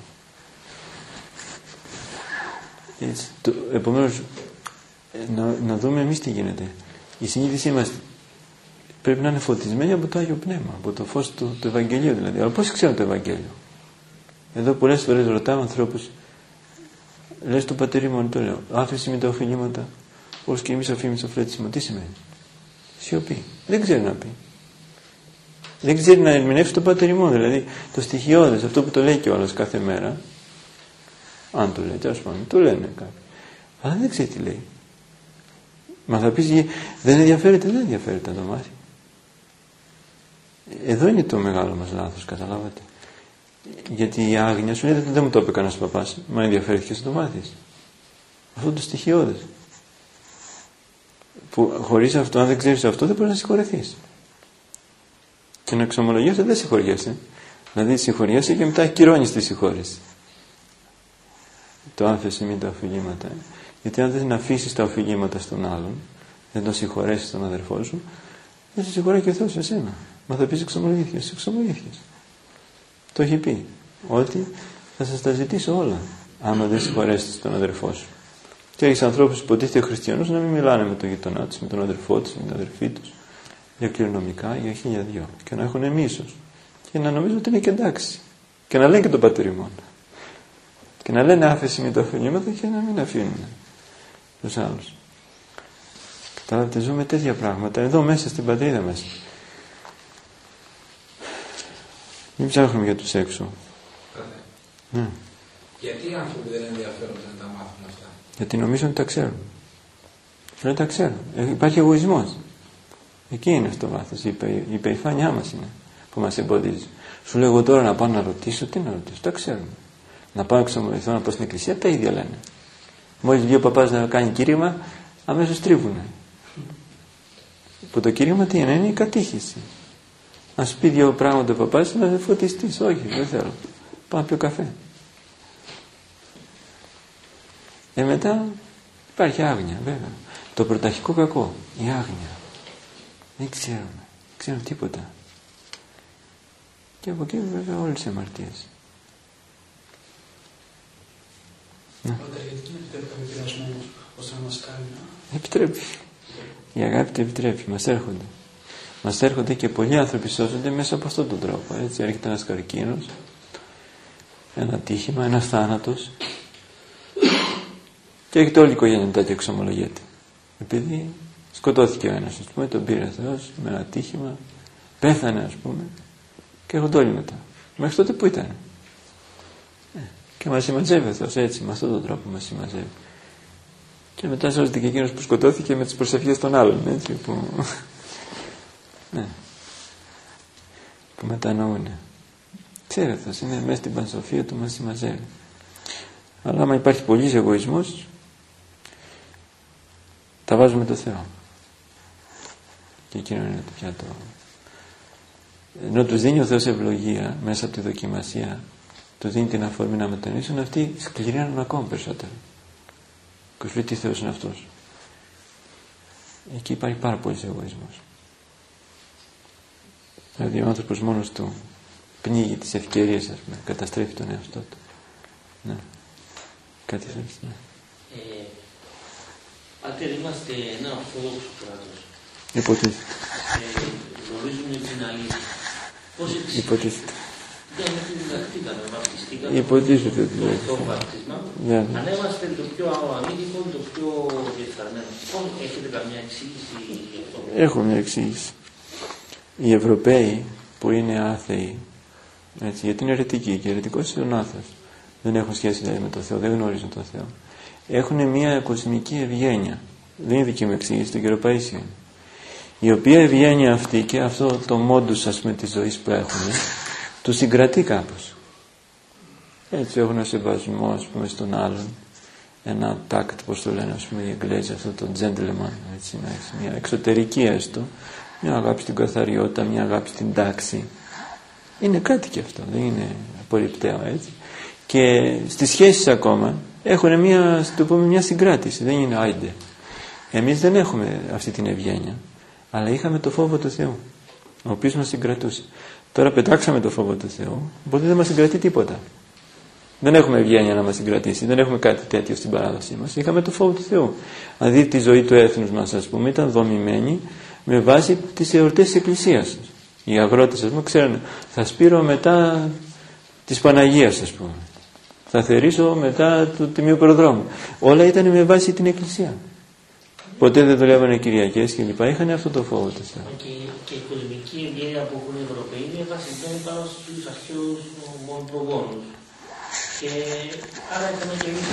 Έτσι. Το, επομένως, να, να δούμε εμείς τι γίνεται. Η συνείδησή μας πρέπει να είναι φωτισμένη από το Άγιο Πνεύμα, από το φως του, του Ευαγγελίου δηλαδή. Αλλά πώς ξέρουν το Ευαγγέλιο? Εδώ πολλές φορές ρωτάμε ανθρώπους, λες του πατερί μου, το λέω, άφηση με τα οφειλήματα, ως και εμείς αφήμεις το φλέτσιμο. Τι σημαίνει? Σιωπή. Δεν ξέρει να πει. Δεν ξέρει να ερμηνεύσει το πατερί μου, δηλαδή το στοιχειώδες, αυτό που το λέει κιόλας κάθε μέρα. Αν το λέει, τέλος πάντων, το λένε κάποιοι. Αλλά δεν ξέρει τι λέει. Μα θα πεις, δεν ενδιαφέρεται, δεν ενδιαφέρεται να το μάθει. Εδώ είναι το μεγάλο μας λάθος, καταλάβατε? Γιατί η άγνοια σου λέει, δεν μου το είπε κανένας παπάς, μα ενδιαφέρθηκε να το μάθεις. Αυτό το στοιχειώδες. Που χωρίς αυτό, αν δεν ξέρεις αυτό, δεν μπορείς να συγχωρεθείς. Και να εξομολογιέσαι δεν συγχωριέσαι. Δηλαδή συγχωριέσαι και μετά ακυρώνεις τη συγχώρεση. Το άφεση μην τα οφειλήματα. Γιατί αν δεν αφήσεις τα οφειλήματα στον άλλον, δεν τον συγχωρέσεις τον αδερφό σου, δεν σε συγχωρεί και ο Θεός εσένα. Μα θα πεις εξομολογήθηκες, εξομολογήθηκες. Το έχει πει. Ότι θα σας τα ζητήσω όλα, άμα δεν συγχωρέσετε τον αδερφό σου. Και έχεις ανθρώπους που υποτίθεται χριστιανούς να μην μιλάνε με τον γειτονά τους, με τον αδερφό τους, με την αδερφή τους, για κληρονομικά, για χίλια δυο. Και να έχουν μίσος. Και να νομίζουν ότι είναι και εντάξει. Και να λένε και τον πατέρι μόνο. Και να λένε άφεση με τα οφειλήματα και να μην αφήνουν τους άλλους. Καταλάβετε, ζούμε τέτοια πράγματα εδώ μέσα στην πατρίδα μας. Μην ψάχνουμε για τους έξω. Ναι. Γιατί οι άνθρωποι δεν ενδιαφέρονται να τα μάθουν αυτά? Γιατί νομίζουν ότι τα ξέρουν. Δεν τα ξέρουν. Ε, υπάρχει εγωισμός. Εκεί είναι στο βάθος. Η, υπε, η υπερηφάνειά μας είναι που μας εμποδίζει. Σου λέω εγώ τώρα να πάω να ρωτήσω, τι να ρωτήσω, τα ξέρουμε. Να πάω να εξομολογηθώ, να πάω στην εκκλησία, τα ίδια λένε. Μόλις βγει ο παπάς να κάνει κήρυγμα, αμέσως τρίβουνε. Που το κήρυγμα τι είναι, είναι η κατήχηση. Αν σου πει δύο πράγματα ο παπάς, να φωτιστείς. Όχι, δεν θέλω. Πάω να πιω καφέ. Ε, μετά υπάρχει άγνοια, βέβαια. Το πρωταρχικό κακό, η άγνοια. Δεν ξέρουν, δεν ξέρουν τίποτα. Και από εκεί βέβαια όλες οι αμαρτίες. Πρώτα, γιατί δεν επιτρέπει κάποιο πειρασμό ώστε να μας κάνει να... Επιτρέπει. Η αγάπη το επιτρέπει, μας έρχονται. Μας έρχονται και πολλοί άνθρωποι σώζονται μέσα από αυτόν τον τρόπο. Έτσι έρχεται ένας καρκίνος, ένα τύχημα, ένας θάνατος και έρχεται όλη η οικογένεια μετά και εξομολογείται. Επειδή σκοτώθηκε ο ένας, ας πούμε, τον πήρε ο Θεός με ένα τύχημα, πέθανε, ας πούμε, και έρχονται όλοι μετά. Μέχρι τότε που ήταν. Και μας συμμαζεύει ο Θεός έτσι, με αυτόν τον τρόπο μας συμμαζεύει. Και μετά σώζεται και εκείνος που σκοτώθηκε με τις προσευχές των άλλων, έτσι, που, ναι, που μετανοούνε. Ξέρει ο Θεός, είναι μέσα στην πανσοφία του, μας συμμαζεύει. Αλλά άμα υπάρχει πολύς εγωισμός, τα βάζουμε το Θεό. Και εκείνο είναι πια το... Ενώ τους δίνει ο Θεός ευλογία μέσα από τη δοκιμασία, τους δίνει την αφορμή να μετανοήσουν, αυτοί σκληραίνουν ακόμα περισσότερο. Και σου λέει τι Θεός είναι αυτός. Εκεί υπάρχει πάρα πολύς εγωισμός. Δηλαδή ο άνθρωπος μόνος του πνίγει τις ευκαιρίες, ας πούμε, καταστρέφει τον εαυτό του. Ναι. Κάτι θέλεις, ναι. Ε, Πάτερ, είμαστε ένα ορθόδοξο κράτος. Υποτίθεται. Ε, γνωρίζουμε την αλήθεια. Πώς εξηγείτε, Υποτίθεται. Δεν διδαχτήκαμε, βαπτιστήκαμε. Υποτίθεται ότι το, δεν το βαπτισμα. Ναι. Αν είμαστε το πιο ανήλικο, το πιο διεφθαρμένο. Λοιπόν, έχετε καμιά εξήγηση γι' αυτό? Έχω μια εξήγηση. Οι Ευρωπαίοι που είναι άθεοι, έτσι, γιατί είναι αιρετικοί και αιρετικός είναι ο άθεος, δεν έχουν σχέση δηλαδή με τον Θεό, δεν γνωρίζουν τον Θεό, έχουν μια κοσμική ευγένεια. Δεν είναι δική μου εξήγηση, τον κύριο Παΐσιο, η οποία ευγένεια αυτή και αυτό το μόντους, ας πούμε, της ζωής που έχουν, του συγκρατεί κάπως. Έτσι έχουν ένα σεβασμό, ας πούμε, στον άλλον, ένα τάκτ, πώς το λένε, ας πούμε, οι Εγγλέζοι, αυτό το gentleman, έτσι, να έχει μια εξωτερική έστω, μια αγάπη στην καθαριότητα, μια αγάπη στην τάξη. Είναι κάτι και αυτό, δεν είναι απορριπταίο, έτσι. Και στις σχέσεις ακόμα έχουν μια, το πούμε, μια συγκράτηση, δεν είναι άιντε. Εμείς δεν έχουμε αυτή την ευγένεια, αλλά είχαμε το φόβο του Θεού, ο οποίος μας συγκρατούσε. Τώρα πετάξαμε το φόβο του Θεού, οπότε δεν μας συγκρατεί τίποτα. Δεν έχουμε ευγένεια να μας συγκρατήσει, δεν έχουμε κάτι τέτοιο στην παράδοσή μας. Είχαμε το φόβο του Θεού. Αν δείτε τη ζωή του έθνους μας, ας πούμε, ήταν δομημένη με βάση τις εορτές της Εκκλησίας. Οι αγρότες, ας πούμε, ξέρουν, θα σπείρω μετά της Παναγίας, ας πούμε. Θα θερήσω μετά του Τιμίου Προδρόμου. Όλα ήταν με βάση την Εκκλησία. Ποτέ δεν δουλεύανε Κυριακές και λοιπά. Είχαν αυτό το φόβο του Θεού. Και, και η κοσμική ευγένεια που έχουν οι Ευρωπαίοι είναι βασισμένη πάνω στους αρχαίους προγόνους. Και άρα είχαμε και εμείς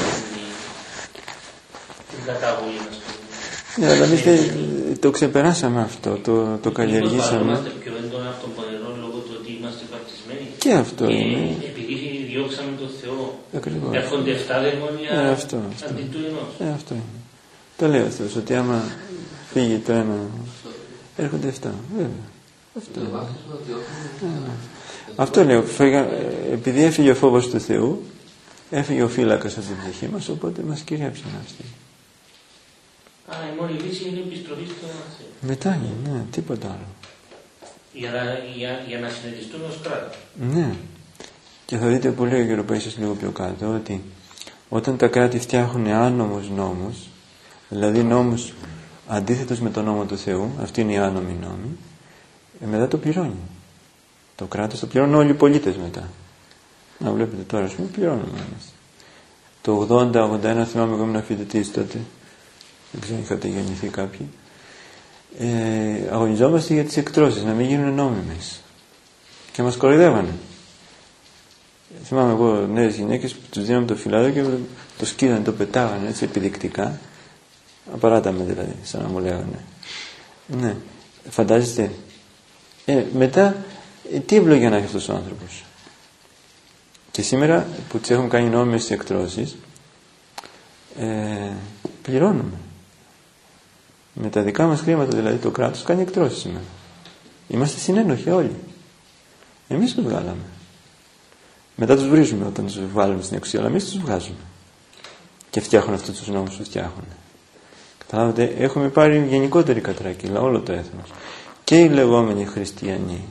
την κατάβολη μας. Ναι, αλλά εμείς το ξεπεράσαμε αυτό, το, το καλλιεργήσαμε. Είμαστε πιο έντονα από τον πονηρό λόγω του ότι είμαστε βαπτισμένοι. Και αυτό και είναι. επειδή διώξαμε τον Θεό, Ακριβώς. έρχονται εφτά δαιμόνια ε, αυτό, αυτό. αντί του ενός. Ε, αυτό είναι. Το λέει ο Θεός, ότι άμα φύγει το ένα, έρχονται εφτά. Βέβαια. Αυτό, ε, αυτό λέω. Επειδή έφυγε ο φόβος του Θεού, έφυγε ο φύλακας από την ψυχή μας, οπότε μας κυριέψαν αυτοί. Άρα η μόνη λύση είναι η επιστροφή στον Θεό. Μετά είναι, ναι, τίποτα άλλο. Για να, για, για να συνεργιστούν ως κράτος. Ναι. Και θα δείτε που λέει ο κ. Παΐσιος λίγο πιο κάτω, ότι όταν τα κράτη φτιάχνουν άνομους νόμους, δηλαδή νόμους αντίθετος με τον νόμο του Θεού, αυτή είναι η άνομη νόμη, ε, μετά το πληρώνει. Το κράτος το πληρώνουν όλοι οι πολίτες μετά. Να βλέπετε τώρα, ας πούμε, πληρώνουμε εμείς. Το ογδόντα ογδόντα ένα θυμάμαι εγώ ήμουν φοιτητής τότε, δεν ξέρω αν είχατε γεννηθεί κάποιοι, ε, αγωνιζόμαστε για τις εκτρώσεις, να μην γίνουν νόμιμες. Και μας κοροϊδεύανε. Θυμάμαι εγώ νέες γυναίκες που τους δίναμε το φυλάδιο και το σκίδανε, το πετάγανε έτσι επιδεικτικά. Απαράταμε δηλαδή, σαν να μου λέγανε. Ναι, φαντάζεστε. Ε, μετά, ε, τι ευλογία να έχει αυτός ο άνθρωπος. Και σήμερα που τις έχουν κάνει νόμιμες εκτρώσεις, ε, πληρώνουμε. Με τα δικά μας χρήματα δηλαδή το κράτος κάνει εκτρώσεις σήμερα. Είμαστε συνένοχοι όλοι. Εμείς τους βγάλαμε. Μετά τους βρίζουμε όταν τους βάλουμε στην εξουσία, αλλά εμείς τους βγάζουμε. Και φτιάχνουν αυτούς τους νόμους που φτιάχνουν. Καταλάβετε, έχουμε πάρει γενικότερη κατρακύλα, όλο το έθνος. Και οι λεγόμενοι χριστιανοί,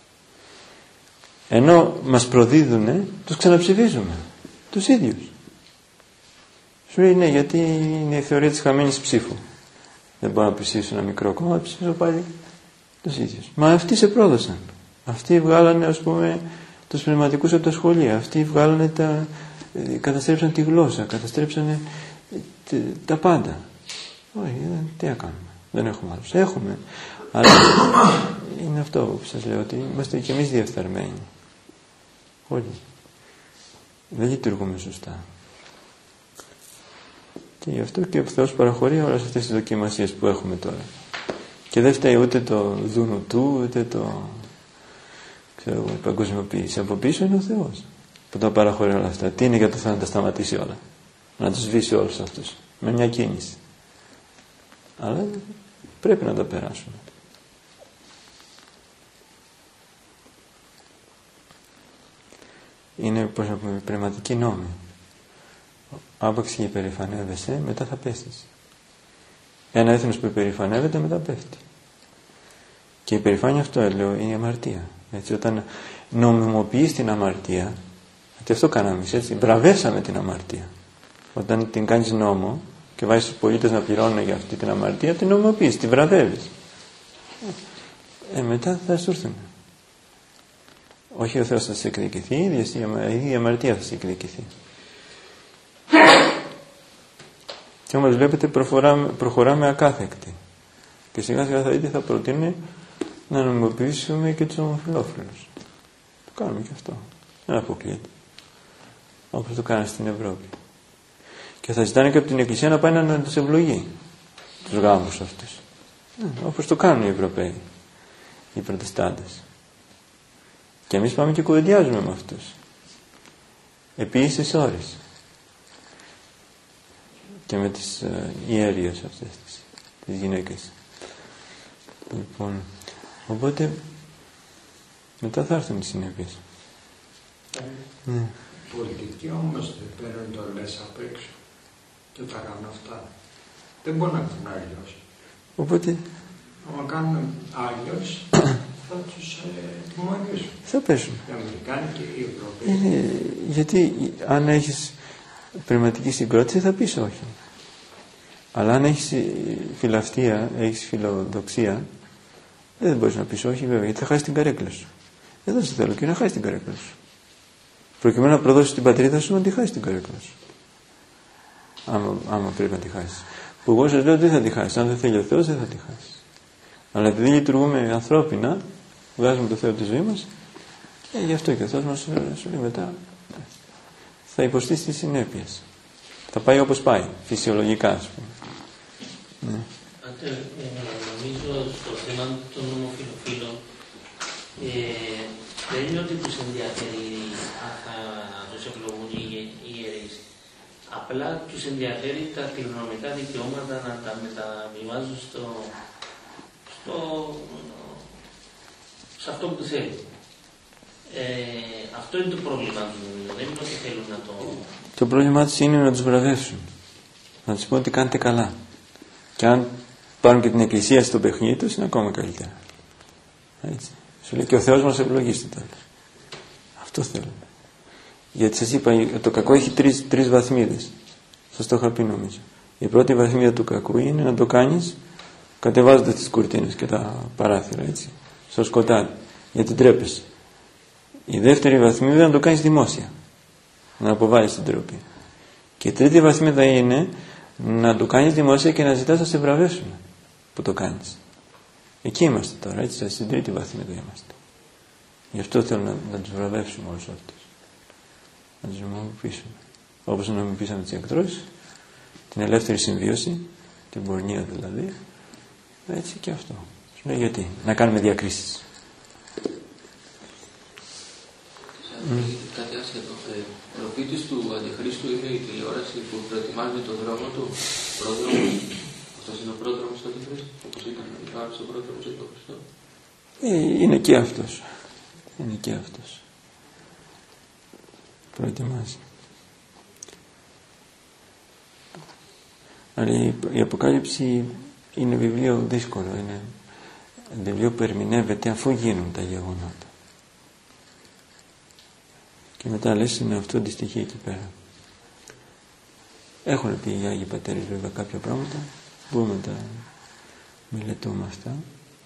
ενώ μας προδίδουνε, τους ξαναψηφίζουμε. Τους ίδιους. Σου λέει ναι, γιατί είναι η θεωρία της χαμένης ψήφου. Δεν μπορώ να ψηφίσω ένα μικρό κόμμα, να ψηφίσω πάλι τους ίδιους. Μα αυτοί σε πρόδωσαν. Αυτοί βγάλανε, ας πούμε, τους πνευματικούς από τα σχολεία. Αυτοί βγάλανε τα, καταστρέψαν τη γλώσσα, καταστρέψαν τα πάντα. Όχι, τι να κάνουμε. Δεν έχουμε άλλους. Έχουμε. Αλλά είναι αυτό που σας λέω, ότι είμαστε και εμείς διεφθαρμένοι. Όλοι. Δεν λειτουργούμε σωστά. Και γι' αυτό και ο Θεός παραχωρεί όλες αυτές τις δοκιμασίες που έχουμε τώρα. Και δεν φταίει ούτε το δούνου του, ούτε το ξέρω, η παγκοσμιοποίηση. Από πίσω είναι ο Θεός που τα παραχωρεί όλα αυτά. Τι είναι για το Θεό να τα σταματήσει όλα. Να τους σβήσει όλους αυτούς. Με μια κίνηση. Αλλά πρέπει να τα περάσουμε. Είναι, πώς να πούμε, πνευματική νόμη. Άπαξ και υπερηφανεύεσαι, μετά θα πέσεις. Ένα έθνος που υπερηφανεύεται, μετά πέφτει. Και η υπερηφάνεια, αυτό λέω, είναι η αμαρτία. Έτσι, όταν νομιμοποιείς την αμαρτία, γιατί αυτό κάναμε εμείς, έτσι, μπραβεύσαμε την αμαρτία. Όταν την κάνεις νόμο και βάζεις τους πολίτες να πληρώνουν για αυτή την αμαρτία, την νομιμοποιείς, την βραβεύεις. Ε, μετά θα σου έρθουν. Όχι ο Θεός θα σε εκδικηθεί, η ίδια, η ίδια αμαρτία θα σε εκδικηθεί. Και όμως βλέπετε προχωράμε, προχωράμε ακάθεκτη. Και σιγά σιγά θα δείτε θα προτείνει να νομιμοποιήσουμε και τους ομοφυλόφιλους. Το κάνουμε και αυτό. Δεν αποκλείεται. Όπως το κάνανε στην Ευρώπη. Και θα ζητάνε και από την Εκκλησία να πάει να τους ευλογεί. Τους γάμους αυτούς. Ε, όπως το κάνουν οι Ευρωπαίοι. Οι Προτεστάντες. Και εμείς πάμε και κουβεντιάζουμε με αυτούς. Επί ίσες ώρες. Και με τις ε, ιέρειες αυτές τις, τις γυναίκες. Λοιπόν, οπότε μετά θα έρθουν οι συνέπειες. Ε, ναι. Πολιτικοί όμως δεν παίρνουν το λες απ' έξω και τα κάνουν αυτά. Δεν μπορούν να κάνουν αλλιώς. Οπότε άμα κάνουν αλλιώς θα τους ε, τιμωρήσουν. θα πέσουν. Οι Αμερικάνοι και οι Ευρωπαίοι. Είναι, γιατί αν έχεις πνευματική συγκρότηση θα πεις όχι. Αλλά αν έχεις φιλαυτία, έχεις φιλοδοξία, δεν μπορείς να πεις όχι βέβαια, γιατί θα χάσεις την καρέκλα σου. Εδώ σε θέλω και να χάσεις την καρέκλα σου. Προκειμένου να προδώσεις την πατρίδα σου, να τη χάσεις την καρέκλα σου. Άμα, άμα πρέπει να τη χάσεις. Που εγώ σας λέω ότι δεν θα τη χάσεις. Αν δεν θέλει ο Θεός, δεν θα τη χάσεις. Αλλά επειδή λειτουργούμε ανθρώπινα, βγάζουμε το Θεό από τη ζωή μας, ε, γι' αυτό και ο Θεός μας σου λέει μετά, θα υποστεί τις συνέπειες. Θα πάει όπως πάει, φυσιολογικά ας πούμε. Ναι. Άτε, ε, νομίζω στο θέμα των ομοφυλοφίλων ε, δεν είναι ότι τους ενδιαφέρει να τους ευλογούν οι ιερείς. Απλά τους ενδιαφέρει τα κληρονομικά δικαιώματα να τα μεταβιβάζουν στο, στο, σε αυτό που τους θέλει. Ε, αυτό είναι το πρόβλημα του. Δεν είναι ότι θέλουν να το... Το πρόβλημά τους είναι να τους βραβεύσουν. Να τους πούν ότι κάνετε καλά. Και αν πάρουν και την Εκκλησία στο παιχνίδι τους, είναι ακόμα καλύτερα. Έτσι. Σου λέει και ο Θεός μας ευλογήσει τότε. Αυτό θέλουν. Γιατί σας είπα, το κακό έχει τρεις, τρεις βαθμίδες. Σας το είχα πει νομίζω. Η πρώτη βαθμίδα του κακού είναι να το κάνεις κατεβάζοντας τις κουρτίνες και τα παράθυρα, έτσι. Στο σκοτάδι. Γιατί τρέπεσαι. Η δεύτερη βαθμίδα είναι να το κάνεις δημόσια. Να αποβάλεις την τροπή. Και η τρίτη βαθμίδα είναι να το κάνεις δημόσια και να ζητάς να σε βραβεύσουν που το κάνεις. Εκεί είμαστε τώρα, έτσι, στην τρίτη βαθμίδα είμαστε. Γι' αυτό θέλω να, να τους βραβεύσουμε όλους αυτούς. Να τους νομιμοποιήσουμε. Όπως νομιμοποιήσαμε τις εκτρώσεις, την ελεύθερη συμβίωση, την πορνεία δηλαδή, έτσι και αυτό. Σου λέει γιατί, να κάνουμε διακρίσεις. Mm. Κάτι άσχετο. Ε, προφήτης του Αντιχρίστου είναι η τηλεόραση που προετοιμάζει τον δρόμο του, πρόδρομος. Αυτός είναι ο πρόδρομος του Αντιχρίστου, όπως ήταν ο άλλος ο πρόδρομος για τον Χριστό. Ε, είναι και αυτός. Είναι και αυτός. Προετοιμάζει. Αλλά η, η Αποκάλυψη είναι βιβλίο δύσκολο. Είναι βιβλίο που ερμηνεύεται αφού γίνουν τα γεγονότα. Και μετά λες είναι αυτό αντιστοιχεί εκεί πέρα. Έχουν πει οι Άγιοι Πατέρες βέβαια κάποια πράγματα. Μπορούμε να τα μελετούμε αυτά.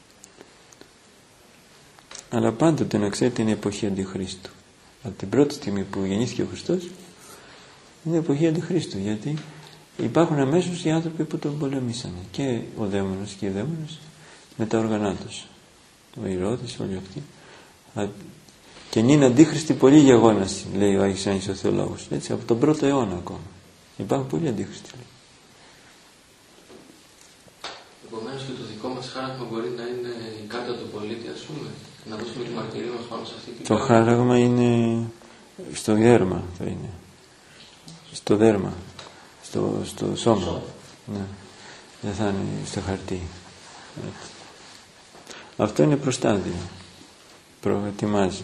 Αλλά πάντοτε να ξέρετε είναι εποχή Αντιχρίστου. Από την πρώτη στιγμή που γεννήθηκε ο Χριστός είναι εποχή Αντιχρίστου. Γιατί υπάρχουν αμέσως οι άνθρωποι που τον πολεμήσανε. Και ο δαίμονας και οι δαίμονες με τα όργανά τους. Ο Ηρώδης, όλοι αυτοί. Και είναι αντίχριστοι πολλοί γεγόναση, λέει ο Άγιος Άννης ο Θεολόγος. Έτσι, από τον πρώτο αιώνα ακόμα. Υπάρχουν πολλοί αντίχριστοι. Επομένως και το δικό μας χάραγμα μπορεί να είναι η κάρτα του πολίτη, ας πούμε. Να δώσουμε τη μαρτυρία μας πάνω σε αυτή την Το κάρτα. Χάραγμα είναι στο δέρμα, θα είναι. Στο δέρμα. Στο, στο σώμα. Ναι. Δεν θα είναι στο χαρτί. Έτσι. Αυτό είναι προστάδιο. Προετοιμάζει.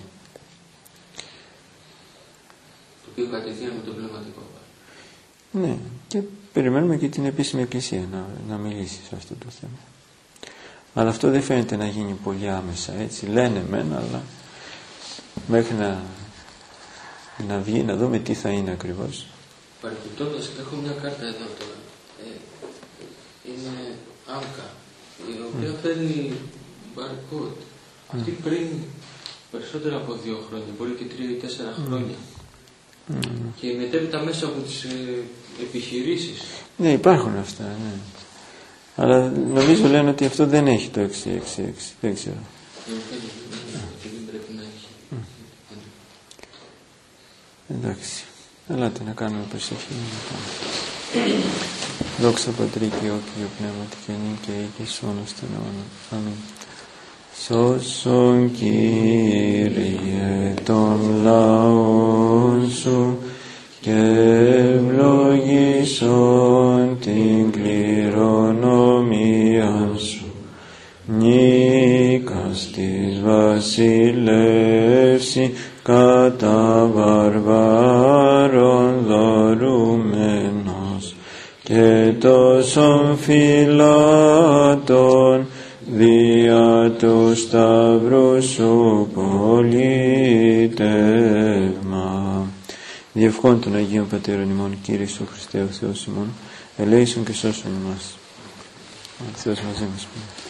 Το οποίο κατευθείαν με το πνευματικό. Ναι, και περιμένουμε και την επίσημη Εκκλησία να, να μιλήσει σε αυτό το θέμα. Αλλά αυτό δεν φαίνεται να γίνει πολύ άμεσα, έτσι. Λένε μεν, αλλά μέχρι να, να βγει, να δούμε τι θα είναι ακριβώς. Παρεμπιπτόντως, έχω μια κάρτα εδώ τώρα. Ε, είναι άμκα, η οποία mm. φέρνει barcode. Mm. Αυτή πριν περισσότερα από δύο χρόνια, μπορεί και τρία ή τέσσερα χρόνια. Mm. Και μετέπειτα μέσα από τις ε, επιχειρήσεις. Ναι, υπάρχουν αυτά, ναι. Αλλά νομίζω λένε ότι αυτό δεν έχει το έξι έξι έξι, δεν ξέρω. Δεν πρέπει να έχει. Εντάξει, ελάτε να κάνουμε προσευχή. Δόξα Πατρί και Υιό και Υιό Πνεύματι και νυν και ή και σώνος των αιώνων. Αμήν. Σώσον Κύριε των λαών σου και ευλογήσον την κληρονομία σου. Νίκας της βασιλεύση κατά βαρβάρων δωρούμενος και τόσων φυλάτων δια του σταυρού σου πολίτευμα. Διευχών των Αγίων Πατέρων ημών, Κύριε Ιησού Χριστέ ο Θεός ημών, ελέησον και σώσον ημάς. Ο Θεός μαζί μας.